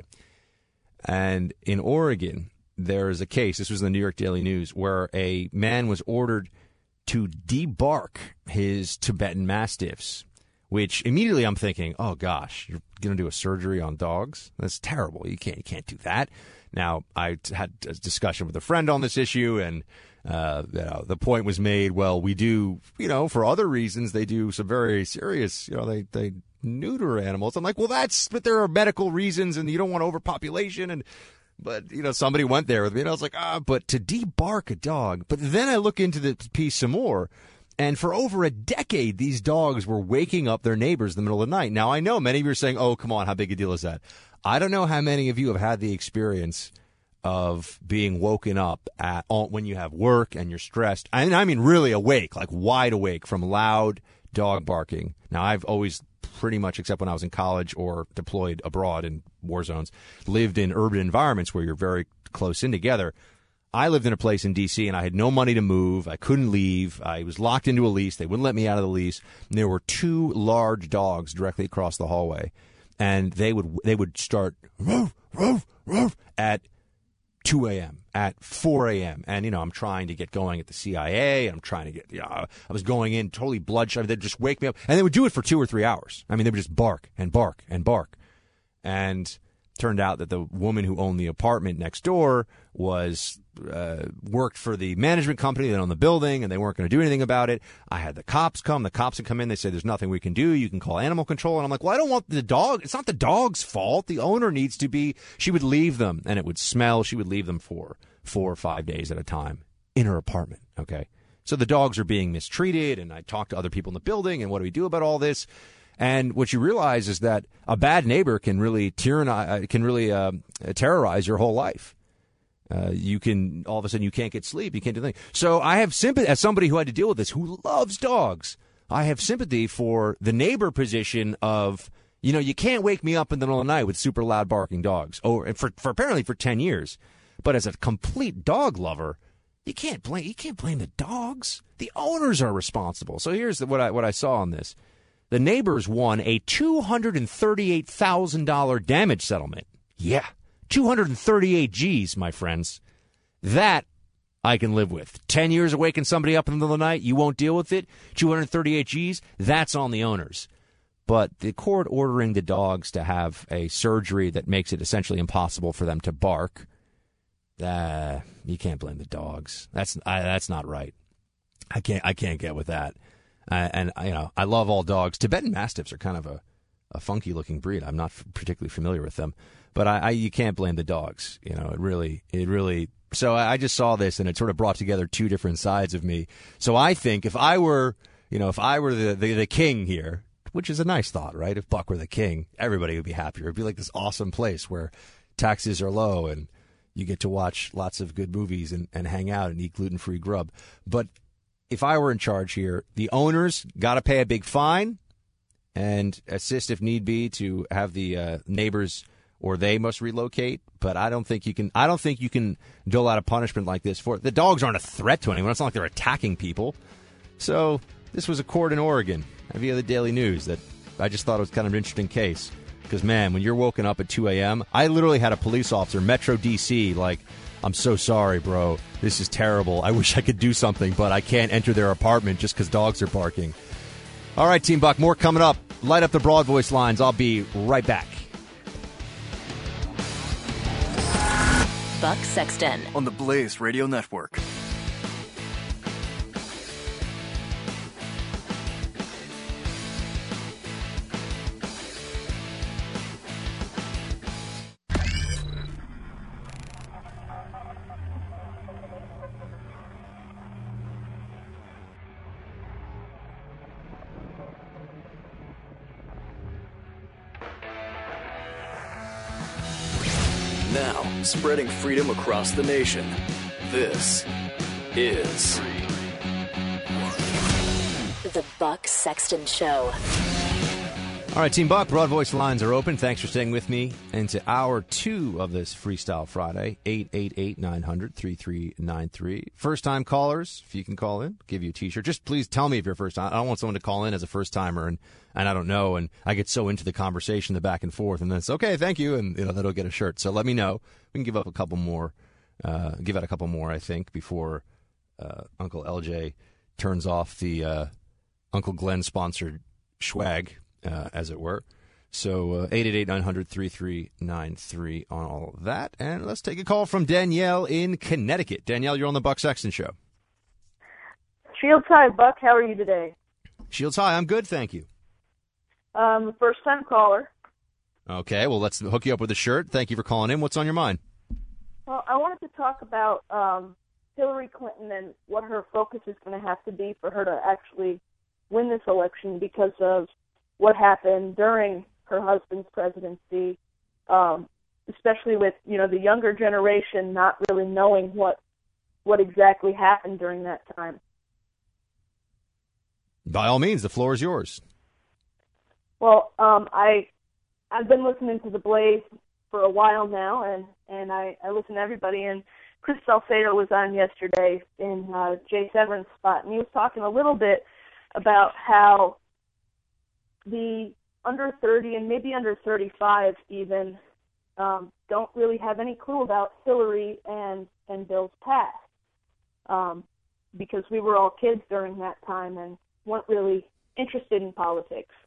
And in Oregon, there is a case, this was in the New York Daily News, where a man was ordered to debark his Tibetan Mastiffs, which immediately I'm thinking, oh, gosh, you're going to do a surgery on dogs? That's terrible. You can't, you can't do that. Now, I had a discussion with a friend on this issue, and uh, you know, the point was made, well, we do, you know, for other reasons, they do some very serious, you know, they, they neuter animals. I'm like, well, that's, but there are medical reasons, and you don't want overpopulation, and But, you know, somebody went there with me, and I was like, ah, but to debark a dog. But then I look into the piece some more, and for over a decade, these dogs were waking up their neighbors in the middle of the night. Now, I know many of you are saying, oh, come on, how big a deal is that? I don't know how many of you have had the experience of being woken up at when you have work and you're stressed. And I mean really awake, like wide awake from loud dog barking. Now, I've always pretty much, except when I was in college or deployed abroad in war zones, lived in urban environments where you're very close in together. I lived in a place in D C and I had no money to move. I couldn't leave. I was locked into a lease. They wouldn't let me out of the lease. And there were two large dogs directly across the hallway. And they would they would start roof, roof, roof at two a.m., at four a.m. And, you know, I'm trying to get going at the C I A. I'm trying to get, you know, I was going in totally bloodshot. They'd just wake me up. And they would do it for two or three hours. I mean, they would just bark and bark and bark. And turned out that the woman who owned the apartment next door was uh, worked for the management company that owned the building, and they weren't going to do anything about it. I had the cops come. The cops would come in. They said, there's nothing we can do. You can call animal control. And I'm like, well, I don't want the dog. It's not the dog's fault. The owner needs to be. She would leave them, and it would smell. She would leave them for four or five days at a time in her apartment. Okay. So the dogs are being mistreated, and I talked to other people in the building, and what do we do about all this? And what you realize is that a bad neighbor can really tyrannize, can really uh, terrorize your whole life. Uh, you can, all of a sudden, you can't get sleep. You can't do anything. So I have sympathy, as somebody who had to deal with this, who loves dogs, I have sympathy for the neighbor position of, you know, you can't wake me up in the middle of the night with super loud barking dogs. Oh, and for, for apparently for ten years. But as a complete dog lover, you can't blame, you can't blame the dogs. The owners are responsible. So here's the, what I, what I saw on this. The neighbors won a two hundred thirty-eight thousand dollars damage settlement. Yeah, two hundred thirty-eight G's, my friends. That I can live with. Ten years of waking somebody up in the middle of the night, you won't deal with it. two hundred thirty-eight G's, that's on the owners. But the court ordering the dogs to have a surgery that makes it essentially impossible for them to bark, uh, you can't blame the dogs. That's I, that's not right. I can't I can't get with that. Uh, and, you know, I love all dogs. Tibetan Mastiffs are kind of a, a funky-looking breed. I'm not f- particularly familiar with them. But I, I, you can't blame the dogs. You know, it really, it really. So I, I just saw this, and it sort of brought together two different sides of me. So I think if I were, you know, if I were the, the, the king here, which is a nice thought, right? If Buck were the king, everybody would be happier. It'd be like this awesome place where taxes are low and you get to watch lots of good movies and, and hang out and eat gluten-free grub. But if I were in charge here, the owners got to pay a big fine and assist if need be to have the uh, neighbors, or they must relocate. But I don't think you can. I don't think you can dole out a punishment like this for the dogs. Aren't a threat to anyone. It's not like they're attacking people. So this was a court in Oregon via the Daily News that I just thought it was kind of an interesting case. Because man, when you're woken up at two a.m., I literally had a police officer, Metro D C, like, I'm so sorry, bro. This is terrible. I wish I could do something, but I can't enter their apartment just because dogs are barking. All right, Team Buck, more coming up. Light up the broad voice lines. I'll be right back. Buck Sexton on the Blaze Radio Network. Now, spreading freedom across the nation. This is The Buck Sexton Show. All right, Team Buck, Broad Voice lines are open. Thanks for staying with me into hour two of this Freestyle Friday. eight eight eight, nine hundred, thirty-three ninety-three. First-time callers, if you can call in, give you a T-shirt. Just please tell me if you're first time. I don't want someone to call in as a first-timer, and, and I don't know, and I get so into the conversation, the back and forth, and then it's, okay, thank you, and you know that'll get a shirt. So let me know. We can give up a couple more, uh, give out a couple more, I think, before uh, Uncle L J turns off the uh, Uncle Glenn-sponsored swag. Uh, as it were. So uh, eight eight eight, nine hundred, thirty-three ninety-three on all of that. And let's take a call from Danielle in Connecticut. Danielle, you're on the Buck Sexton Show. Shields High, Buck. How are you today? Shields High, I'm good, thank you. Um, first-time caller. Okay, well, let's hook you up with a shirt. Thank you for calling in. What's on your mind? Well, I wanted to talk about um, Hillary Clinton and what her focus is going to have to be for her to actually win this election because of what happened during her husband's presidency, um, especially with, you know, the younger generation not really knowing what what exactly happened during that time. By all means, the floor is yours. Well, um, I, I've been listening to The Blaze for a while now, and, and I, I listen to everybody, and Chris Salcedo was on yesterday in uh, Jay Severin's spot, and he was talking a little bit about how the under thirty and maybe under thirty-five even um, don't really have any clue about Hillary and, and Bill's past um, because we were all kids during that time and weren't really interested in politics.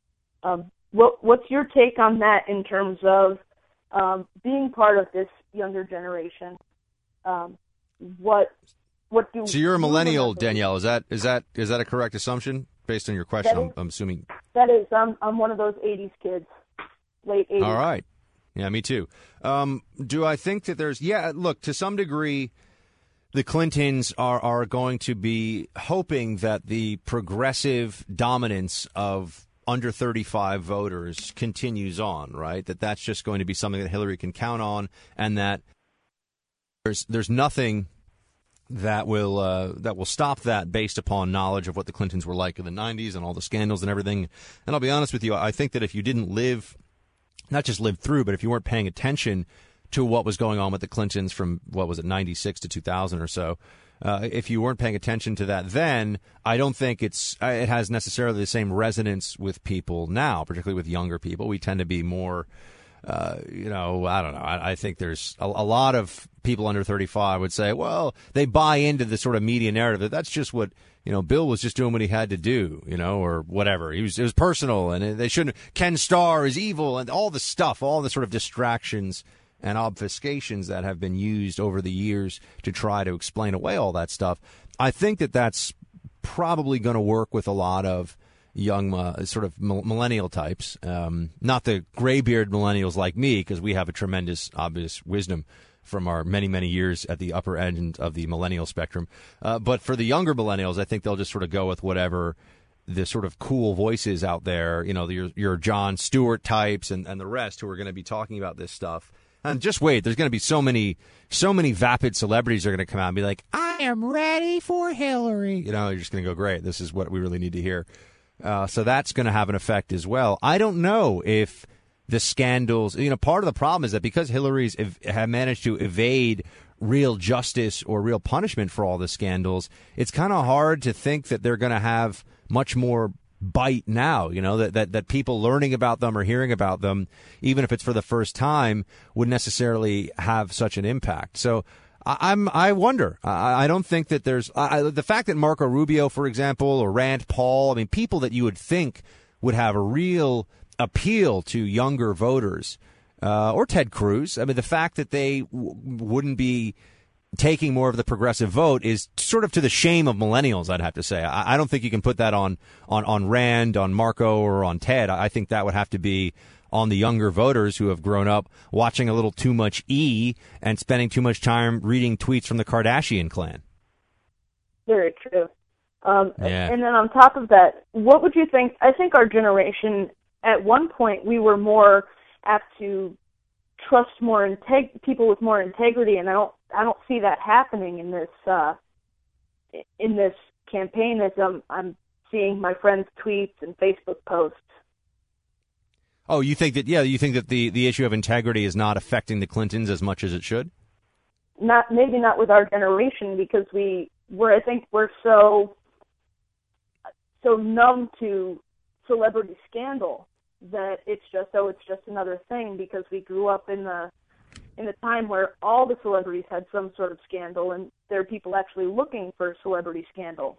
Um, what, what's your take on that in terms of um, being part of this younger generation? Um, what what do so you're a millennial, remember? Danielle? Is that is that is that a correct assumption? Based on your question, Is, I'm, I'm assuming. That is, I'm I'm one of those eighties kids, late eighties. All right. Yeah, me too. Um, do I think that there's, yeah, look, to some degree, the Clintons are, are going to be hoping that the progressive dominance of under thirty-five voters continues on, right? That that's just going to be something that Hillary can count on, and that there's there's nothing that will uh, that will stop that based upon knowledge of what the Clintons were like in the nineties and all the scandals and everything. And I'll be honest with you, I think that if you didn't live, not just live through, but if you weren't paying attention to what was going on with the Clintons from, what was it, ninety-six to two thousand or so, uh, if you weren't paying attention to that then, I don't think it's it has necessarily the same resonance with people now, particularly with younger people. We tend to be more... Uh, you know, I don't know. I, I think there's a, a lot of people under thirty-five would say, well, they buy into the sort of media narrative that that's just what, you know, Bill was just doing what he had to do, you know, or whatever. He was, it was personal, and they shouldn't, Ken Starr is evil, and all the stuff, all the sort of distractions and obfuscations that have been used over the years to try to explain away all that stuff. I think that that's probably going to work with a lot of young uh, sort of millennial types, um, not the graybeard millennials like me, because we have a tremendous, obvious wisdom from our many, many years at the upper end of the millennial spectrum. Uh, but for the younger millennials, I think they'll just sort of go with whatever the sort of cool voices out there, you know, your, your Jon Stewart types and, and the rest who are going to be talking about this stuff. And just wait, there's going to be so many, so many vapid celebrities are going to come out and be like, I am ready for Hillary. You know, you're just going to go, great, this is what we really need to hear. Uh, so that's going to have an effect as well. I don't know if the scandals, you know, part of the problem is that because Hillary's ev- have managed to evade real justice or real punishment for all the scandals, it's kind of hard to think that they're going to have much more bite now, you know, that, that, that people learning about them or hearing about them, even if it's for the first time, would necessarily have such an impact. So I'm, I wonder. I, I don't think that there's I, the fact that Marco Rubio, for example, or Rand Paul, I mean, people that you would think would have a real appeal to younger voters, uh, or Ted Cruz. I mean, the fact that they w- wouldn't be taking more of the progressive vote is sort of to the shame of millennials, I'd have to say. I, I don't think you can put that on, on, on Rand, on Marco, or on Ted. I think that would have to be on the younger voters who have grown up watching a little too much E and spending too much time reading tweets from the Kardashian clan. Very true. Um, yeah. And then on top of that, what would you think? I think our generation, at one point, we were more apt to trust more integ- people with more integrity, and I don't, I don't see that happening in this, uh, in this campaign as I'm, I'm seeing my friends' tweets and Facebook posts. Oh, you think that, yeah, you think that the, the issue of integrity is not affecting the Clintons as much as it should? Not maybe not with our generation, because we we're I think we're so so numb to celebrity scandal that it's just oh it's just another thing, because we grew up in the in a time where all the celebrities had some sort of scandal, and there are people actually looking for celebrity scandal.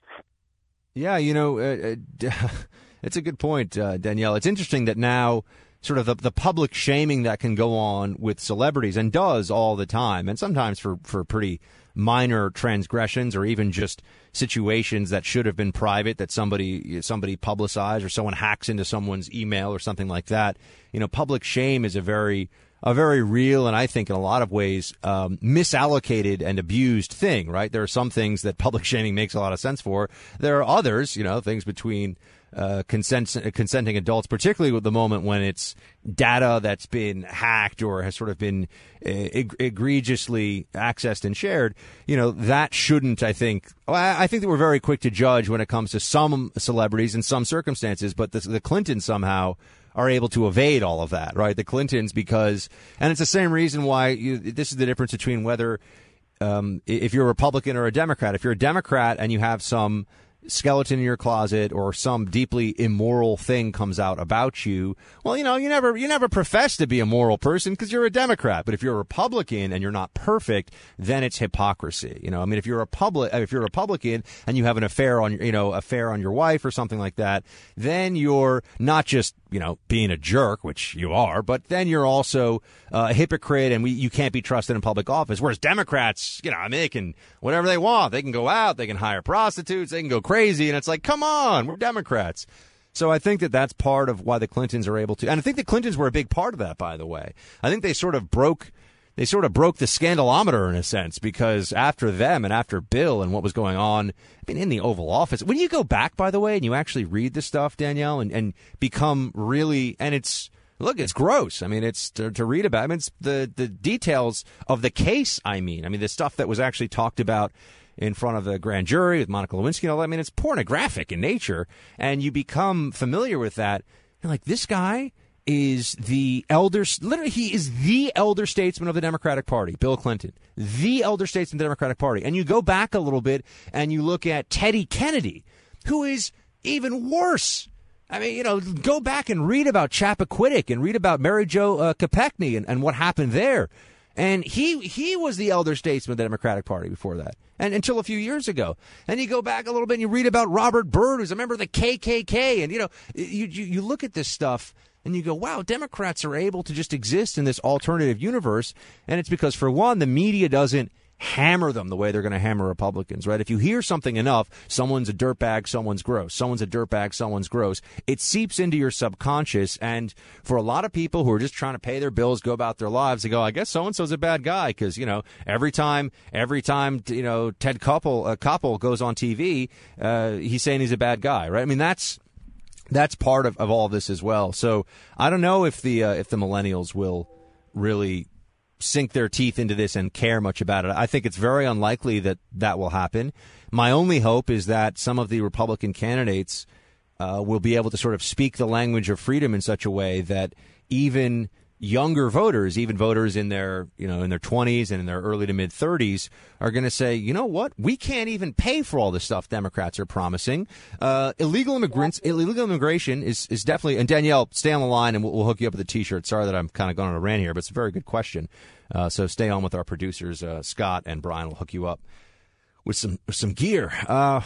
Yeah, you know, uh, uh, it's a good point, uh, Danielle. It's interesting that now sort of the, the public shaming that can go on with celebrities, and does all the time, and sometimes for, for pretty minor transgressions or even just situations that should have been private that somebody somebody publicized, or someone hacks into someone's email or something like that. You know, public shame is a very a very real and I think in a lot of ways um, misallocated and abused thing, right? There are some things that public shaming makes a lot of sense for. There are others, you know, things between uh, consent, consenting adults, particularly with the moment when it's data that's been hacked or has sort of been uh, eg- egregiously accessed and shared. You know, that shouldn't, I think, I, I think that we're very quick to judge when it comes to some celebrities in some circumstances, but the, the Clintons somehow are able to evade all of that, right? The Clintons, because, and it's the same reason why you, this is the difference between whether, um, if you're a Republican or a Democrat. If you're a Democrat and you have some skeleton in your closet or some deeply immoral thing comes out about you, well, you know, you never you never profess to be a moral person because you're a Democrat. But if you're a Republican and you're not perfect, then it's hypocrisy. You know, I mean, if you're a public if you're a Republican and you have an affair on you know affair on your wife or something like that, then you're not just you know being a jerk, which you are, but then you're also uh, a hypocrite, and we you can't be trusted in public office. Whereas Democrats, you know, I mean, they can whatever they want. They can go out, they can hire prostitutes, they can go crazy, and it's like, come on, we're Democrats. So I think that that's part of why the Clintons are able to, and I think the Clintons were a big part of that, by the way. I think they sort of broke, they sort of broke the scandalometer in a sense, because after them and after Bill and what was going on, I mean, in the Oval Office, when you go back, by the way, and you actually read this stuff, Danielle, and, and become really, and it's, look, it's gross. I mean, it's to, to read about, I mean, it's the, the details of the case, I mean, I mean, the stuff that was actually talked about in front of the grand jury with Monica Lewinsky and all that. I mean, it's pornographic in nature, and you become familiar with that. You're like, this guy is the elder, literally, he is the elder statesman of the Democratic Party, Bill Clinton, the elder statesman of the Democratic Party. And you go back a little bit and you look at Teddy Kennedy, who is even worse. I mean, you know, go back and read about Chappaquiddick and read about Mary Jo uh, Kopechne and, and what happened there. And he he was the elder statesman of the Democratic Party before that, and until a few years ago. And you go back a little bit and you read about Robert Byrd, who's a member of the K K K. And, you know, you, you, you look at this stuff and you go, wow, Democrats are able to just exist in this alternative universe. And it's because, for one, the media doesn't hammer them the way they're going to hammer Republicans, right? If you hear something enough, someone's a dirtbag, someone's gross, someone's a dirtbag, someone's gross, it seeps into your subconscious. And for a lot of people who are just trying to pay their bills, go about their lives, they go, I guess so-and-so's a bad guy, because, you know, every time, every time, you know, Ted Koppel, uh, Koppel goes on T V, uh, he's saying he's a bad guy, right? I mean, that's, that's part of, of all of this as well. So I don't know if the, uh, if the millennials will really sink their teeth into this and care much about it. I think it's very unlikely that that will happen. My only hope is that some of the Republican candidates uh, will be able to sort of speak the language of freedom in such a way that even younger voters, even voters in their, you know, in their twenties and in their early to mid thirties, are going to say, you know what, we can't even pay for all the stuff Democrats are promising. Uh, illegal immigrants, illegal immigration is, is definitely, and Danielle, stay on the line and we'll, we'll hook you up with a T-shirt. Sorry that I'm kind of going on a rant here, but it's a very good question. Uh, so stay on with our producers, uh, Scott and Brian will hook you up with some, with some gear. Uh,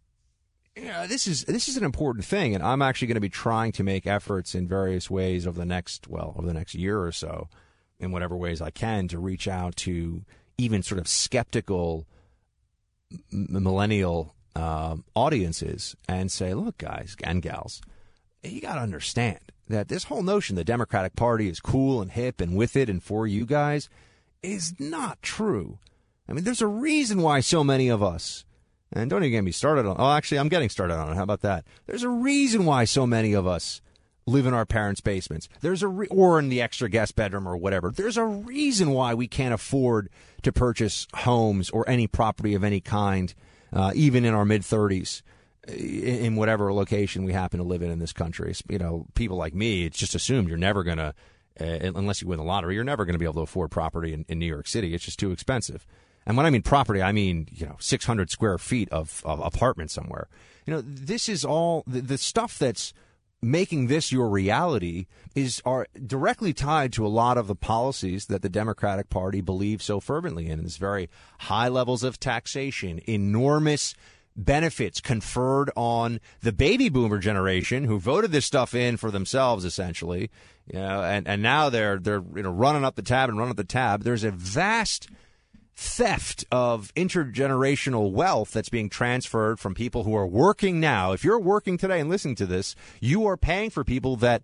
You know, this is this is an important thing, and I'm actually going to be trying to make efforts in various ways over the next, well, over the next year or so, in whatever ways I can, to reach out to even sort of skeptical m- millennial uh, audiences and say, look, guys and gals, you got to understand that this whole notion the Democratic Party is cool and hip and with it and for you guys is not true. I mean, there's a reason why so many of us, and don't even get me started on, oh, actually, I'm getting started on it. How about that? There's a reason why so many of us live in our parents' basements. There's a re- or in the extra guest bedroom or whatever. There's a reason why we can't afford to purchase homes or any property of any kind, uh, even in our mid-thirties. in whatever location we happen to live in in this country. You know, people like me, it's just assumed you're never going to, uh, unless you win the lottery, you're never going to be able to afford property in, in New York City. It's just too expensive. And when I mean property, I mean, you know, six hundred square feet of, of apartment somewhere. You know, this is all the, the stuff that's making this your reality is are directly tied to a lot of the policies that the Democratic Party believes so fervently in. It's very high levels of taxation, enormous benefits conferred on the baby boomer generation who voted this stuff in for themselves, essentially. You know, and, and now they're they're you know running up the tab and running up the tab. There's a vast theft of intergenerational wealth that's being transferred from people who are working now. If you're working today and listening to this, you are paying for people that,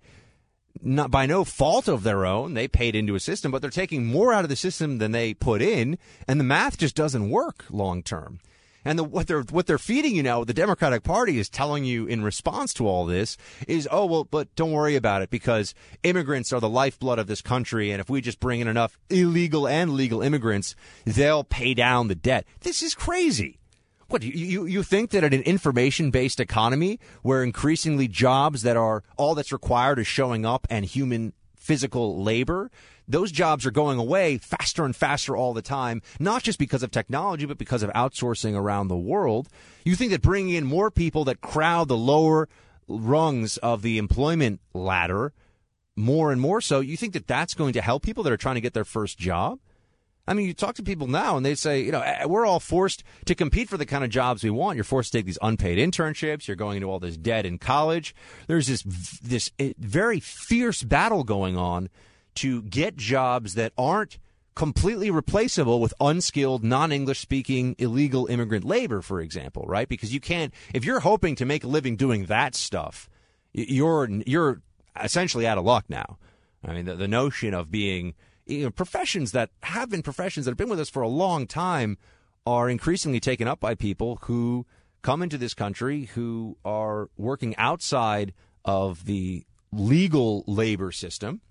not by no fault of their own, they paid into a system, but they're taking more out of the system than they put in, and the math just doesn't work long term. And the, what they're what they're feeding you now, what the Democratic Party is telling you in response to all this is, oh, well, but don't worry about it because immigrants are the lifeblood of this country. And if we just bring in enough illegal and legal immigrants, they'll pay down the debt. This is crazy. What, you, you, you think that in an information-based economy where increasingly jobs that are all that's required is showing up and human physical labor, those jobs are going away faster and faster all the time, not just because of technology, but because of outsourcing around the world. You think that bringing in more people that crowd the lower rungs of the employment ladder more and more so, you think that that's going to help people that are trying to get their first job? I mean, you talk to people now and they say, you know, we're all forced to compete for the kind of jobs we want. You're forced to take these unpaid internships. You're going into all this debt in college. There's this this very fierce battle going on to get jobs that aren't completely replaceable with unskilled, non-English speaking, illegal immigrant labor, for example, right? Because you can't, if you're hoping to make a living doing that stuff, you're you're essentially out of luck now. I mean, the, the notion of being, you know, professions that have been professions that have been with us for a long time are increasingly taken up by people who come into this country who are working outside of the legal labor system.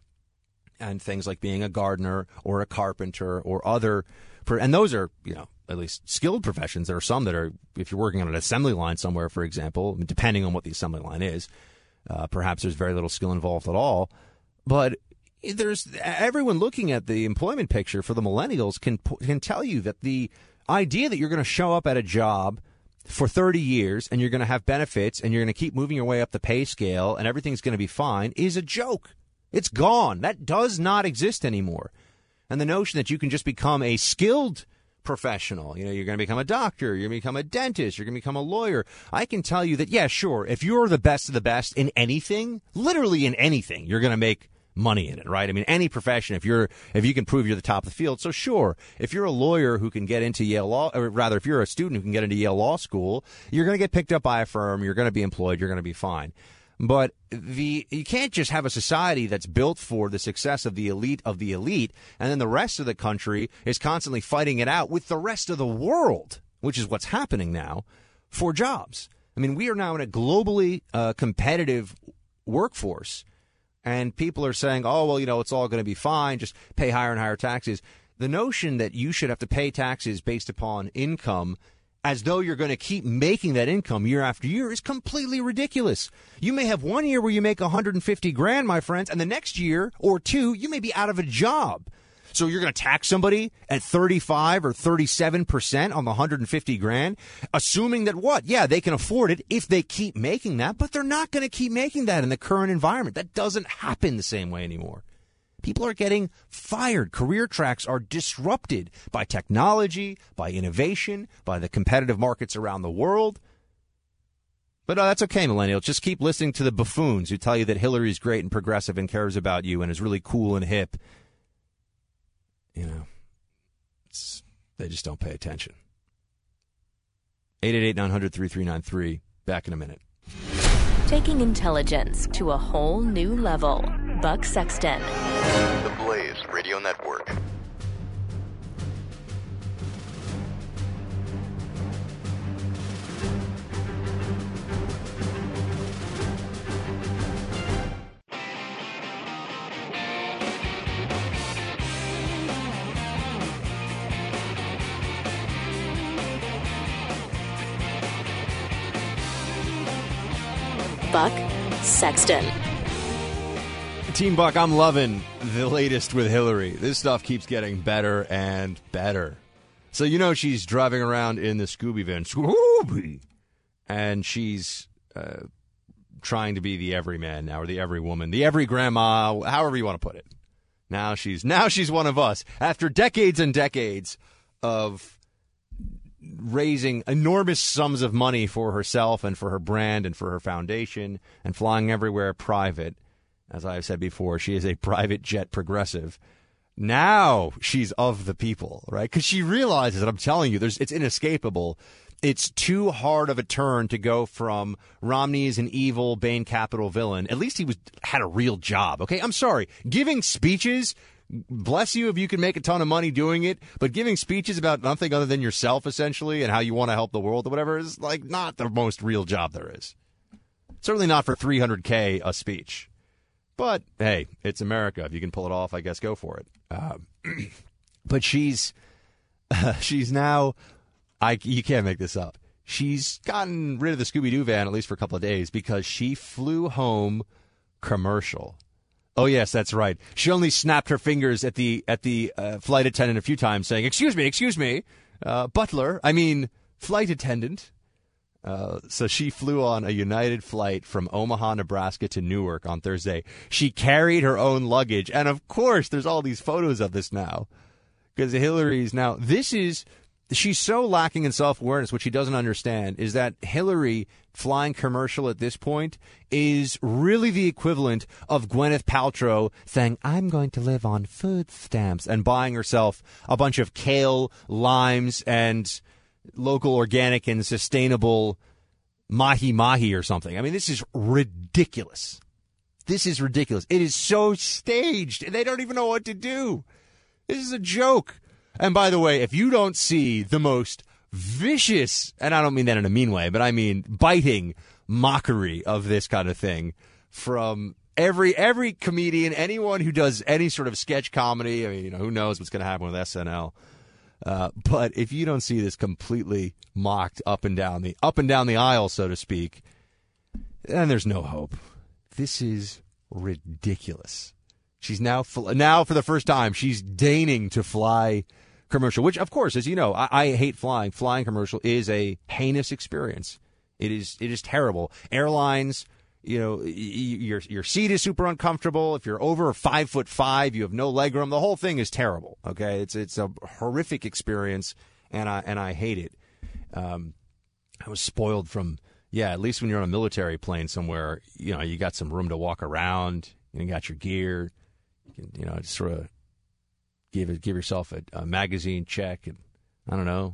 And things like being a gardener or a carpenter or other, and those are, you know, at least skilled professions. There are some that are, if you're working on an assembly line somewhere, for example, depending on what the assembly line is, uh, perhaps there's very little skill involved at all. But there's everyone looking at the employment picture for the millennials can can tell you that the idea that you're going to show up at a job for thirty years and you're going to have benefits and you're going to keep moving your way up the pay scale and everything's going to be fine is a joke. It's gone. That does not exist anymore. And the notion that you can just become a skilled professional, you know, you're going to become a doctor, you're going to become a dentist, you're going to become a lawyer. I can tell you that, yeah, sure, if you're the best of the best in anything, literally in anything, you're going to make money in it, right? I mean, any profession, if you're if you can prove you're the top of the field. So sure, if you're a lawyer who can get into Yale Law, or rather, if you're a student who can get into Yale Law School, you're going to get picked up by a firm, you're going to be employed, you're going to be fine. But the you can't just have a society that's built for the success of the elite of the elite, and then the rest of the country is constantly fighting it out with the rest of the world, which is what's happening now, for jobs. I mean, we are now in a globally uh, competitive workforce, and people are saying, oh, well, you know, it's all going to be fine, just pay higher and higher taxes. The notion that you should have to pay taxes based upon income as though you're going to keep making that income year after year is completely ridiculous. You may have one year where you make one hundred fifty grand, my friends, and the next year or two, you may be out of a job. So you're going to tax somebody at thirty-five or thirty-seven percent on the one hundred fifty grand, assuming that what? Yeah, they can afford it if they keep making that, but they're not going to keep making that in the current environment. That doesn't happen the same way anymore. People are getting fired. Career tracks are disrupted by technology, by innovation, by the competitive markets around the world. But uh, that's okay, millennials. Just keep listening to the buffoons who tell you that Hillary's great and progressive and cares about you and is really cool and hip. You know, it's, they just don't pay attention. eight eight eight, nine hundred, thirty-three ninety-three. Back in a minute. Taking intelligence to a whole new level. Buck Sexton. The Blaze Radio Network. Buck Sexton. Team Buck, I'm loving the latest with Hillary. This stuff keeps getting better and better. So you know she's driving around in the Scooby van. Scooby! And she's uh, trying to be the everyman now, or the every woman, the every grandma, however you want to put it. Now she's now she's one of us. After decades and decades of raising enormous sums of money for herself and for her brand and for her foundation and flying everywhere private, as I've said before, she is a private jet progressive. Now she's of the people, right? Because she realizes, and I'm telling you, there's it's inescapable. It's too hard of a turn to go from Romney is an evil Bain Capital villain. At least he was had a real job, okay? I'm sorry. Giving speeches, bless you if you can make a ton of money doing it, but giving speeches about nothing other than yourself, essentially, and how you want to help the world or whatever is, like, not the most real job there is. Certainly not for three hundred K a speech. But, hey, it's America. If you can pull it off, I guess go for it. Uh, but she's uh, she's now... I, you can't make this up. She's gotten rid of the Scooby-Doo van, at least for a couple of days, because she flew home commercial. Oh, yes, that's right. She only snapped her fingers at the at the uh, flight attendant a few times, saying, excuse me, excuse me, uh, butler, I mean, flight attendant. Uh, so she flew on a United flight from Omaha, Nebraska to Newark on Thursday. She carried her own luggage. And, of course, there's all these photos of this now, because Hillary's now, this is... She's so lacking in self-awareness, which she doesn't understand, is that Hillary flying commercial at this point is really the equivalent of Gwyneth Paltrow saying, I'm going to live on food stamps, and buying herself a bunch of kale, limes, and local organic and sustainable mahi-mahi or something. I mean, this is ridiculous. This is ridiculous. It is so staged, and they don't even know what to do. This is a joke. And by the way, if you don't see the most vicious, and I don't mean that in a mean way, but I mean biting mockery of this kind of thing from every every comedian, anyone who does any sort of sketch comedy, I mean, you know, who knows what's going to happen with S N L. Uh, but if you don't see this completely mocked up and down the up and down the aisle, so to speak, then there's no hope. This is ridiculous. She's now now for the first time she's deigning to fly commercial, which, of course, as you know, I, I hate flying. Flying commercial is a heinous experience. It is it is terrible. Airlines, you know, y- your your seat is super uncomfortable. If you're over five foot five, you have no legroom. The whole thing is terrible. Okay, it's it's a horrific experience, and I and I hate it. Um, I was spoiled from yeah. At least when you're on a military plane somewhere, you know, you got some room to walk around. You got your gear. You can, you know, just sort of give it, give yourself a, a magazine check, and I don't know,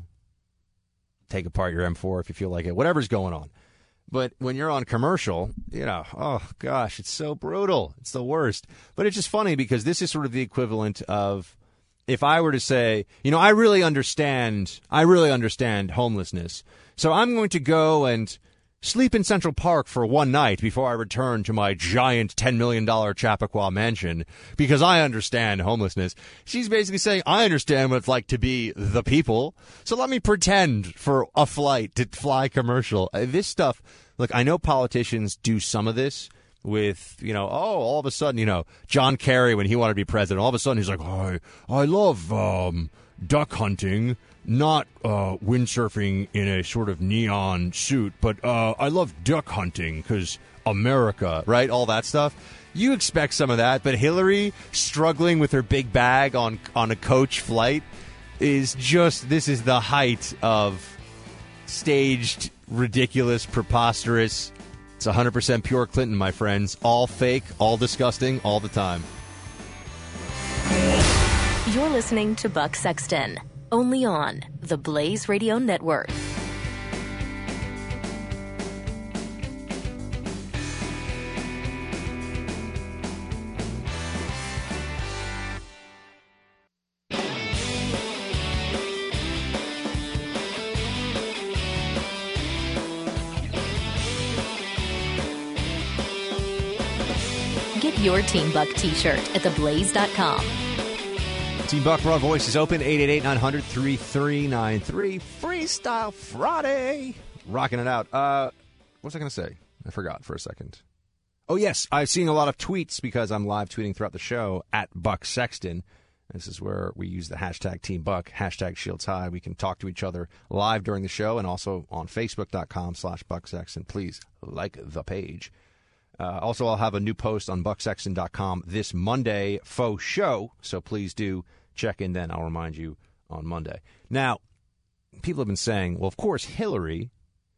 take apart your M four if you feel like it. Whatever's going on. But when you're on commercial, you know, oh gosh, it's so brutal. It's the worst. But it's just funny because this is sort of the equivalent of if I were to say, you know, I really understand, I really understand homelessness, so I'm going to go and sleep in Central Park for one night before I return to my giant ten million dollars Chappaqua mansion because I understand homelessness. She's basically saying, I understand what it's like to be the people, so let me pretend for a flight to fly commercial. Uh, this stuff, look, I know politicians do some of this with, you know, oh, all of a sudden, you know, John Kerry, when he wanted to be president, all of a sudden he's like, oh, I, I love um, duck hunting. Not uh, windsurfing in a sort of neon suit, but uh, I love duck hunting because America, right? All that stuff. You expect some of that, but Hillary struggling with her big bag on, on a coach flight is just, this is the height of staged, ridiculous, preposterous. It's one hundred percent pure Clinton, my friends. All fake, all disgusting, all the time. You're listening to Buck Sexton. Only on the Blaze Radio Network. Get your Team Buck t-shirt at the blaze dot com. Team Buck Broad Voice is open, eight eight eight, nine hundred, thirty-three ninety-three. Freestyle Friday. Rocking it out. Uh, what was I going to say? I forgot for a second. Oh, yes, I've seen a lot of tweets because I'm live tweeting throughout the show at Buck Sexton. This is where we use the hashtag Team Buck, hashtag Shields High. We can talk to each other live during the show and also on Facebook.com slash Buck Sexton. Please like the page. Uh, also, I'll have a new post on Buck Sexton dot com this Monday faux show, so please do check in then. I'll remind you on Monday. Now, people have been saying, well, of course, Hillary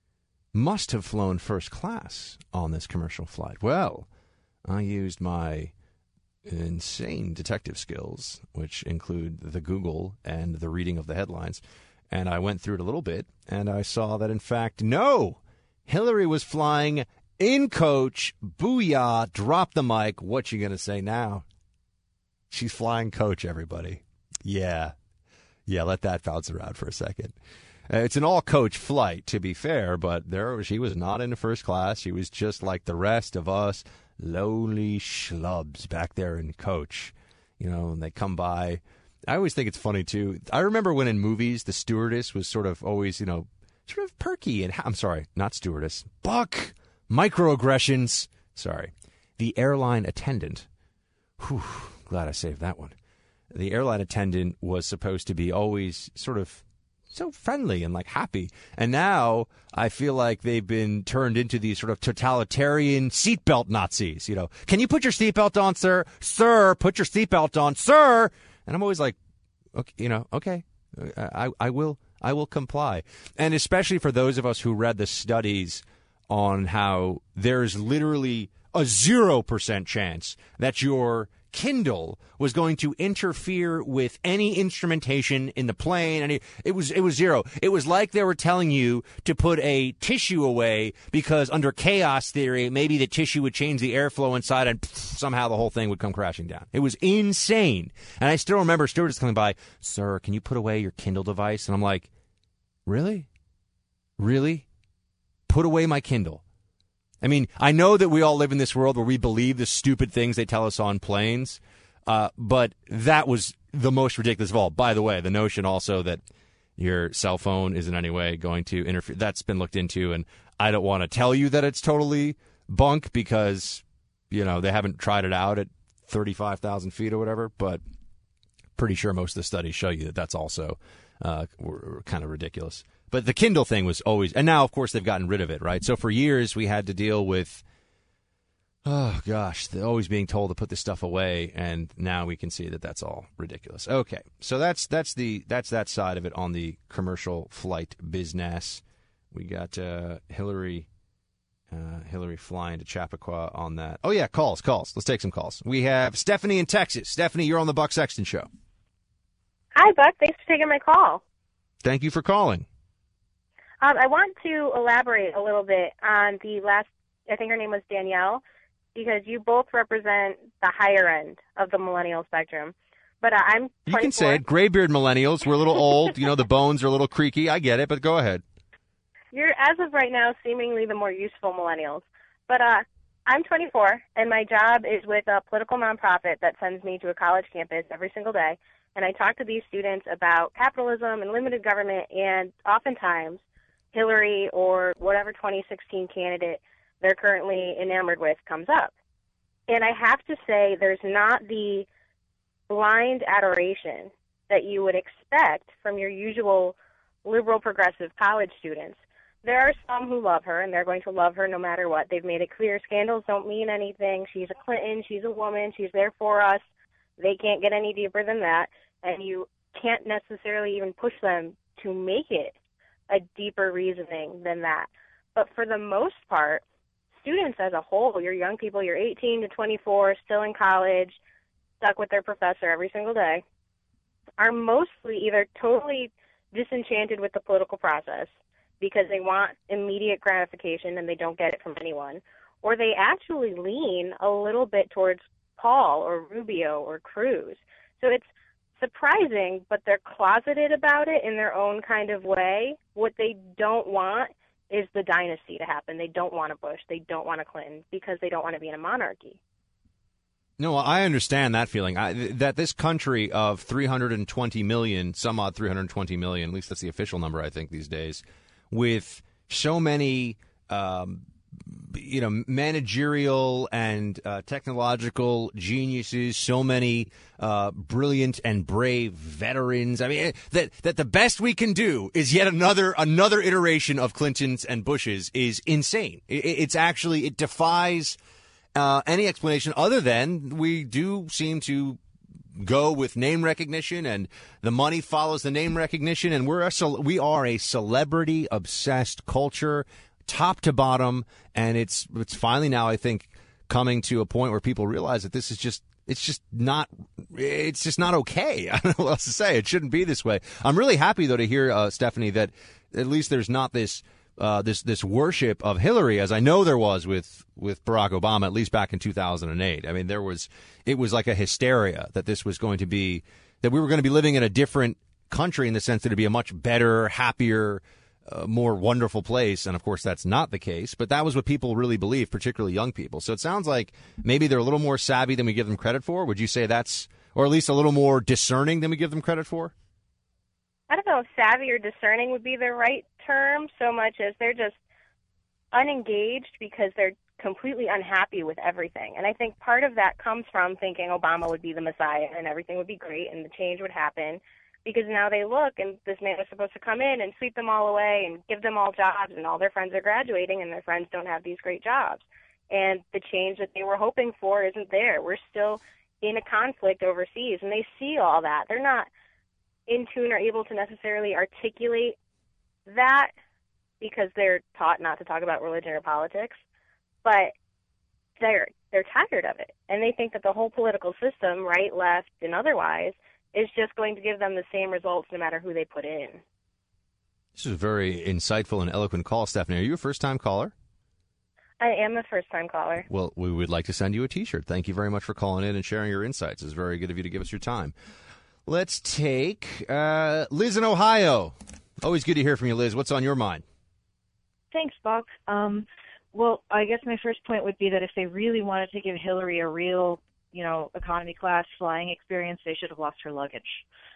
must have flown first class on this commercial flight. Well, I used my insane detective skills, which include the Google and the reading of the headlines, and I went through it a little bit, and I saw that, in fact, no, Hillary was flying in coach. Booyah, drop the mic. What you going to say now? She's flying coach, everybody. Yeah. Yeah, let that bounce around for a second. Uh, it's an all-coach flight, to be fair, but there she was not in the first class. She was just like the rest of us, lowly schlubs back there in coach. You know, and they come by. I always think it's funny, too. I remember when in movies, the stewardess was sort of always, you know, sort of perky. And I'm sorry, not stewardess. Buck! Microaggressions. Sorry. The airline attendant. Whew, glad I saved that one. The airline attendant was supposed to be always sort of so friendly and like happy. And now I feel like they've been turned into these sort of totalitarian seatbelt Nazis. You know, can you put your seatbelt on, sir? Sir, put your seatbelt on, sir. And I'm always like, okay, you know, okay, I, I will, I will comply. And especially for those of us who read the studies on how there's literally a zero percent chance that your Kindle was going to interfere with any instrumentation in the plane, and it, it was it was zero. It was like they were telling you to put a tissue away because under chaos theory, maybe the tissue would change the airflow inside, and pff, somehow the whole thing would come crashing down. It was insane. And I still remember stewardess coming by, "Sir, can you put away your Kindle device?" And I'm like, "Really? Really? Put away my Kindle?" I mean, I know that we all live in this world where we believe the stupid things they tell us on planes, uh, but that was the most ridiculous of all. By the way, the notion also that your cell phone is in any way going to interfere, that's been looked into, and I don't want to tell you that it's totally bunk because, you know, they haven't tried it out at thirty-five thousand feet or whatever, but pretty sure most of the studies show you that that's also uh, kind of ridiculous. But the Kindle thing was always, and now, of course, they've gotten rid of it, right? So for years, we had to deal with, oh, gosh, always being told to put this stuff away, and now we can see that that's all ridiculous. Okay, so that's that's the that's that side of it on the commercial flight business. We got uh, Hillary uh, Hillary flying to Chappaqua on that. Oh, yeah, calls, calls. Let's take some calls. We have Stephanie in Texas. Stephanie, you're on the Buck Sexton Show. Hi, Buck. Thanks for taking my call. Thank you for calling. Um, I want to elaborate a little bit on the last, I think her name was Danielle, because you both represent the higher end of the millennial spectrum. But uh, I'm twenty-four. You can say it. Graybeard millennials. We're a little old. You know, the bones are a little creaky. I get it, but go ahead. You're, as of right now, seemingly the more useful millennials. But uh, I'm twenty-four, and my job is with a political nonprofit that sends me to a college campus every single day. And I talk to these students about capitalism and limited government, and oftentimes Hillary or whatever twenty sixteen candidate they're currently enamored with comes up. And I have to say there's not the blind adoration that you would expect from your usual liberal progressive college students. There are some who love her, and they're going to love her no matter what. They've made it clear scandals don't mean anything. She's a Clinton. She's a woman. She's there for us. They can't get any deeper than that. And you can't necessarily even push them to make it a deeper reasoning than that. But for the most part, students as a whole, you're young people, you're eighteen to twenty-four, still in college, stuck with their professor every single day, are mostly either totally disenchanted with the political process because they want immediate gratification and they don't get it from anyone, or they actually lean a little bit towards Paul or Rubio or Cruz. So it's surprising, but they're closeted about it in their own kind of way. What they don't want is the dynasty to happen. They don't want a Bush. They don't want a Clinton because they don't want to be in a monarchy. No, I understand that feeling. I, that this country of three hundred twenty million, some odd three hundred twenty million, at least that's the official number, I think, these days, with so many um, you know, managerial and uh, technological geniuses, so many uh, brilliant and brave veterans. I mean, that that the best we can do is yet another another iteration of Clintons and Bushes is insane. It, it's actually, it defies uh, any explanation other than we do seem to go with name recognition, and the money follows the name recognition, and we're a, we are a celebrity obsessed culture, top to bottom, and it's it's finally now, I think, coming to a point where people realize that this is just it's just not it's just not okay. I don't know what else to say. It shouldn't be this way. I'm really happy though to hear, uh, Stephanie, that at least there's not this uh, this this worship of Hillary, as I know there was with with Barack Obama, at least back in two thousand eight. I mean, there was it was like a hysteria that this was going to be that we were going to be living in a different country in the sense that it'd be a much better, happier, Uh, more wonderful place, and of course that's not the case, but that was what people really believe, particularly young people. So it sounds like maybe they're a little more savvy than we give them credit for. Would you say that's, or at least a little more discerning than we give them credit for? I don't know if savvy or discerning would be the right term, so much as they're just unengaged because they're completely unhappy with everything. And I think part of that comes from thinking Obama would be the Messiah and everything would be great and the change would happen. Because now they look, and this man is supposed to come in and sweep them all away and give them all jobs, and all their friends are graduating, and their friends don't have these great jobs. And the change that they were hoping for isn't there. We're still in a conflict overseas, and they see all that. They're not in tune or able to necessarily articulate that because they're taught not to talk about religion or politics, but they're they're tired of it. And they think that the whole political system, right, left, and otherwise, is just going to give them the same results no matter who they put in. This is a very insightful and eloquent call, Stephanie. Are you a first-time caller? I am a first-time caller. Well, we would like to send you a T-shirt. Thank you very much for calling in and sharing your insights. It's very good of you to give us your time. Let's take uh, Liz in Ohio. Always good to hear from you, Liz. What's on your mind? Thanks, Buck. Um, well, I guess my first point would be that if they really wanted to give Hillary a real, you know, economy class flying experience, they should have lost her luggage.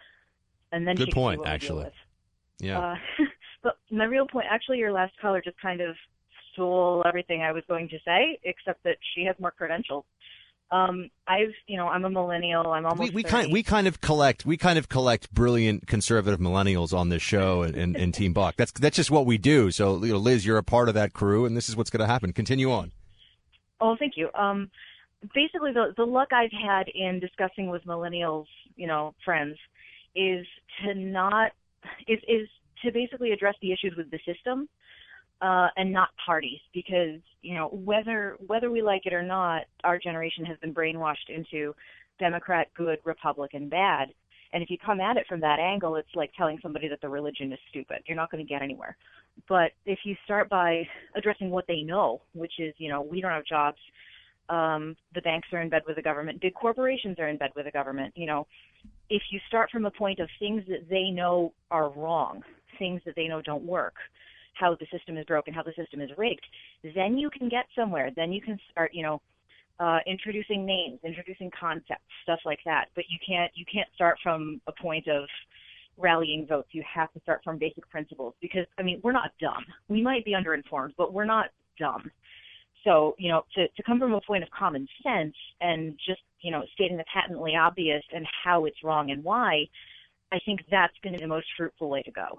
And then good she point, could see what actually. We deal with. Yeah. Uh, but my real point, actually, your last caller just kind of stole everything I was going to say, except that she has more credentials. Um, I've, you know, I'm a millennial. I'm almost We, we thirty. kind we kind of collect we kind of collect brilliant conservative millennials on this show and, and, and Team Buck. That's that's just what we do. So, you know, Liz, you're a part of that crew, and this is what's going to happen. Continue on. Oh, thank you. Um, basically, the the luck I've had in discussing with millennials, you know, friends, is to not is is to basically address the issues with the system. Uh, and not parties, because, you know, whether whether we like it or not, our generation has been brainwashed into Democrat good, Republican bad. And if you come at it from that angle, it's like telling somebody that the religion is stupid. You're not going to get anywhere. But if you start by addressing what they know, which is, you know, we don't have jobs, um, the banks are in bed with the government, big corporations are in bed with the government, you know, if you start from a point of things that they know are wrong, things that they know don't work, how the system is broken, how the system is rigged, then you can get somewhere. Then you can start, you know, uh, introducing names, introducing concepts, stuff like that. But you can't you can't start from a point of rallying votes. You have to start from basic principles because, I mean, we're not dumb. We might be underinformed, but we're not dumb. So, you know, to, to come from a point of common sense and just, you know, stating the patently obvious and how it's wrong and why, I think that's going to be the most fruitful way to go.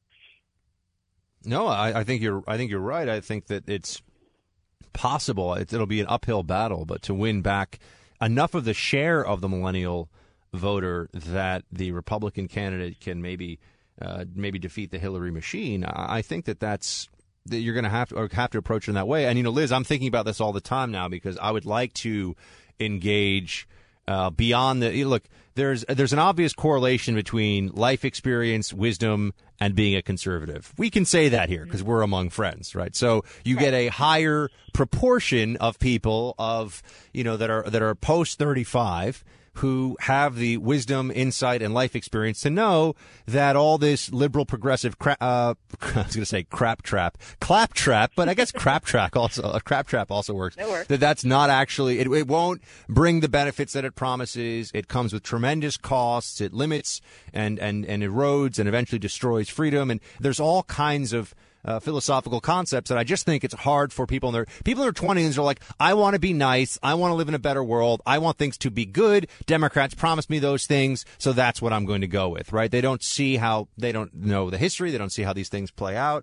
No, I, I think you're. I think you're right. I think that it's possible. It, it'll be an uphill battle, but to win back enough of the share of the millennial voter that the Republican candidate can maybe uh, maybe defeat the Hillary machine. I, I think that that's that you're going to have to or have to approach it in that way. And you know, Liz, I'm thinking about this all the time now because I would like to engage uh, beyond the look. There's there's an obvious correlation between life experience, wisdom, and being a conservative. We can say that here because we're among friends, right? So you get a higher proportion of people of, you know, that are that are post thirty-five who have the wisdom, insight, and life experience to know that all this liberal progressive crap, uh, I was going to say crap trap, clap trap, but I guess crap trap also, uh, crap trap also works. That works. That that's not actually, it, it won't bring the benefits that it promises. It comes with tremendous costs. It limits and, and, and erodes and eventually destroys freedom. And there's all kinds of uh, philosophical concepts that I just think it's hard for people in their people in their twenties are like, I want to be nice. I want to live in a better world. I want things to be good. Democrats promised me those things, so that's what I'm going to go with, right? They don't see how they don't know the history. They don't see how these things play out.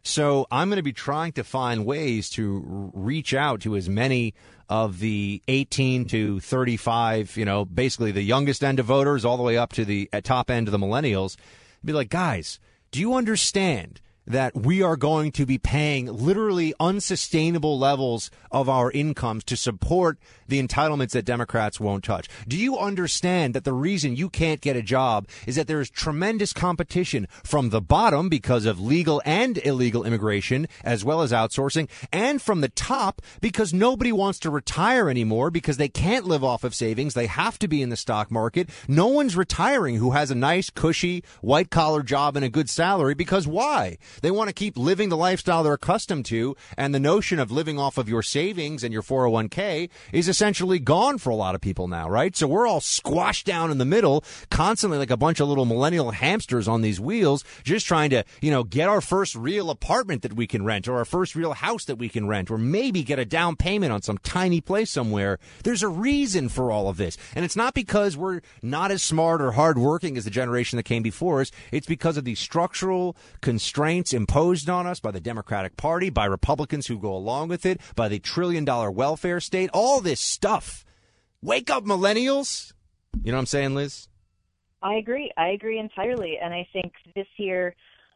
So I'm going to be trying to find ways to reach out to as many of the eighteen to thirty-five, you know, basically the youngest end of voters all the way up to the top end of the millennials. Be like, guys, do you understand that we are going to be paying literally unsustainable levels of our incomes to support the entitlements that Democrats won't touch? Do you understand that the reason you can't get a job is that there is tremendous competition from the bottom because of legal and illegal immigration, as well as outsourcing, and from the top because nobody wants to retire anymore because they can't live off of savings. They have to be in the stock market. No one's retiring who has a nice, cushy, white-collar job and a good salary because why? They want to keep living the lifestyle they're accustomed to, and the notion of living off of your savings and your four oh one k is essentially gone for a lot of people now, right? So we're all squashed down in the middle, constantly like a bunch of little millennial hamsters on these wheels, just trying to, you know, get our first real apartment that we can rent, or our first real house that we can rent, or maybe get a down payment on some tiny place somewhere. There's a reason for all of this, and it's not because we're not as smart or hardworking as the generation that came before us. It's because of these structural constraints imposed on us by the Democratic Party, by Republicans who go along with it, by the trillion dollar welfare state, all this stuff. Wake up, millennials. You know what I'm saying, Liz? I agree. I agree entirely. And I think this year,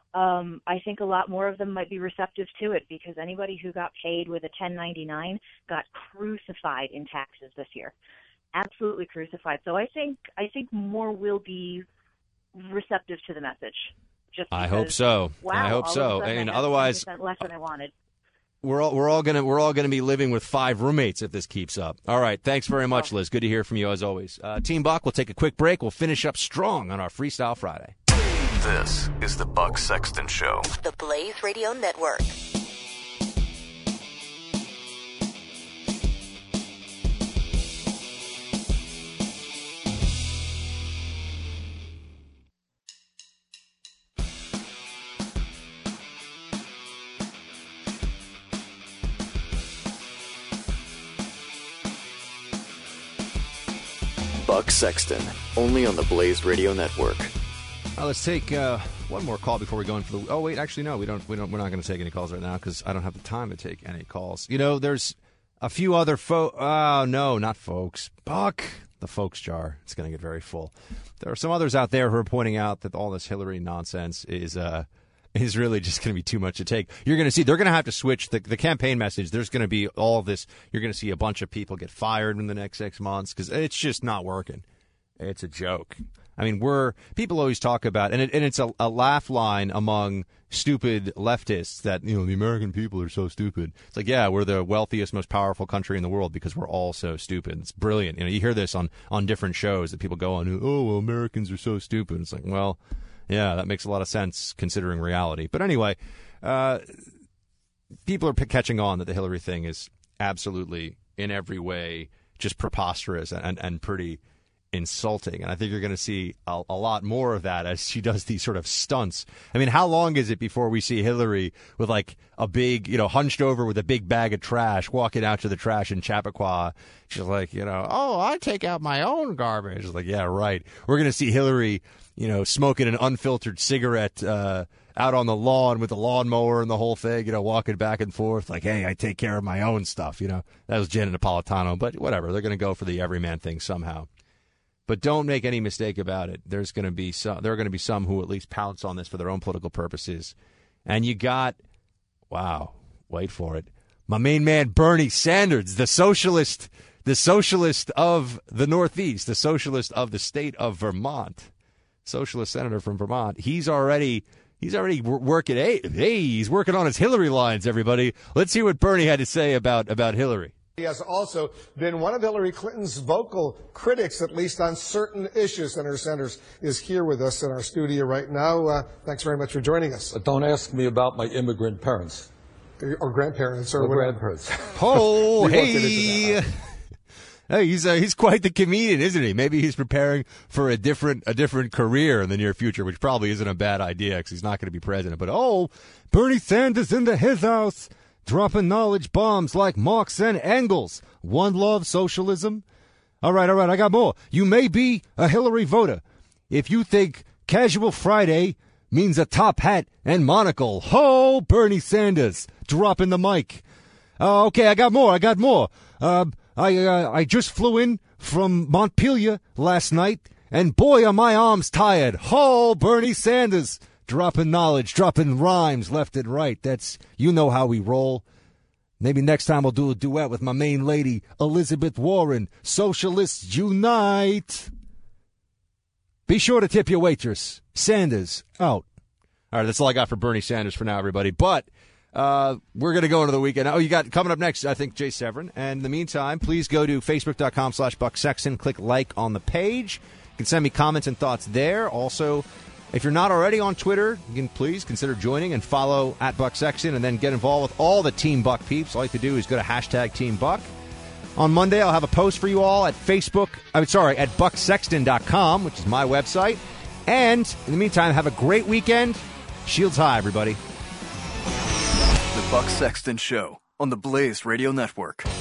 um, I think a lot more of them might be receptive to it because anybody who got paid with a ten ninety-nine got crucified in taxes this year. Absolutely crucified. So I think I think more will be receptive to the message. Just because, I hope so. Wow, I hope so. And otherwise, less than I wanted. We're all we're all gonna we're all gonna be living with five roommates if this keeps up. All right, thanks very much, Liz. Good to hear from you as always. Uh, Team Buck, we'll take a quick break. We'll finish up strong on our Freestyle Friday. This is the Buck Sexton Show. The Blaze Radio Network. Buck Sexton, only on the Blaze Radio Network. Uh, let's take uh, one more call before we go in for the. Oh wait, actually no, we don't. We don't. We're not going to take any calls right now because I don't have the time to take any calls. You know, there's a few other folks. Oh no, not folks. Buck, the folks jar. It's going to get very full. There are some others out there who are pointing out that all this Hillary nonsense is. Uh, is really just going to be too much to take. You're going to see they're going to have to switch the, the campaign message. There's going to be all this. You're going to see a bunch of people get fired in the next six months because it's just not working. It's a joke. I mean, we're people always talk about, and, it, and it's a, a laugh line among stupid leftists that, you know, the American people are so stupid. It's like, yeah, we're the wealthiest, most powerful country in the world because we're all so stupid. It's brilliant. You know, you hear this on, on different shows that people go on, oh, well, Americans are so stupid. It's like, well, yeah, that makes a lot of sense considering reality. But anyway, uh, people are p- catching on that the Hillary thing is absolutely in every way just preposterous and, and, and pretty insulting. And I think you're going to see a, a lot more of that as she does these sort of stunts. I mean, how long is it before we see Hillary with like a big, you know, hunched over with a big bag of trash, walking out to the trash in Chappaqua? She's like, you know, oh, I take out my own garbage. It's like, yeah, right. We're going to see Hillary, you know, smoking an unfiltered cigarette uh, out on the lawn with the lawnmower and the whole thing, you know, walking back and forth like, hey, I take care of my own stuff. You know, that was Janet Napolitano, but whatever. They're going to go for the everyman thing somehow. But don't make any mistake about it. There's going to be some, there are going to be some who at least pounce on this for their own political purposes. And you got, wow, wait for it, my main man Bernie Sanders, the socialist, the socialist of the Northeast, the socialist of the state of Vermont, socialist senator from Vermont. He's already he's already working. Hey, hey, he's working on his Hillary lines. Everybody, let's hear what Bernie had to say about about Hillary. He has also been one of Hillary Clinton's vocal critics, at least on certain issues. Senator Sanders is here with us in our studio right now. Uh, thanks very much for joining us. But don't ask me about my immigrant parents. Or grandparents or, or whatever. grandparents. Oh, hey. Hey, he's uh, he's quite the comedian, isn't he? Maybe he's preparing for a different a different career in the near future, which probably isn't a bad idea because he's not going to be president. But oh, Bernie Sanders into his house, dropping knowledge bombs like Marx and Engels. One love socialism. All right, all right, I got more. You may be a Hillary voter if you think Casual Friday means a top hat and monocle. Ho, Bernie Sanders, dropping the mic. Uh, okay, I got more. I got more. Uh, I uh, I just flew in from Montpelier last night, and boy, are my arms tired. Ho, Bernie Sanders, dropping knowledge, dropping rhymes left and right. That's, you know how we roll. Maybe next time I'll do a duet with my main lady, Elizabeth Warren. Socialists unite. Be sure to tip your waitress. Sanders, out. All right, that's all I got for Bernie Sanders for now, everybody. But uh, we're going to go into the weekend. Oh, you got coming up next, I think, Jay Severin. And in the meantime, please go to facebook.com slash Buck Sexton. Click like on the page. You can send me comments and thoughts there. Also, if you're not already on Twitter, you can please consider joining and follow at Buck Sexton and then get involved with all the Team Buck peeps. All you have to do is go to hashtag Team Buck. On Monday, I'll have a post for you all at Facebook, I'm sorry, at buck sexton dot com, which is my website. And in the meantime, have a great weekend. Shields high, everybody. The Buck Sexton Show on the Blaze Radio Network.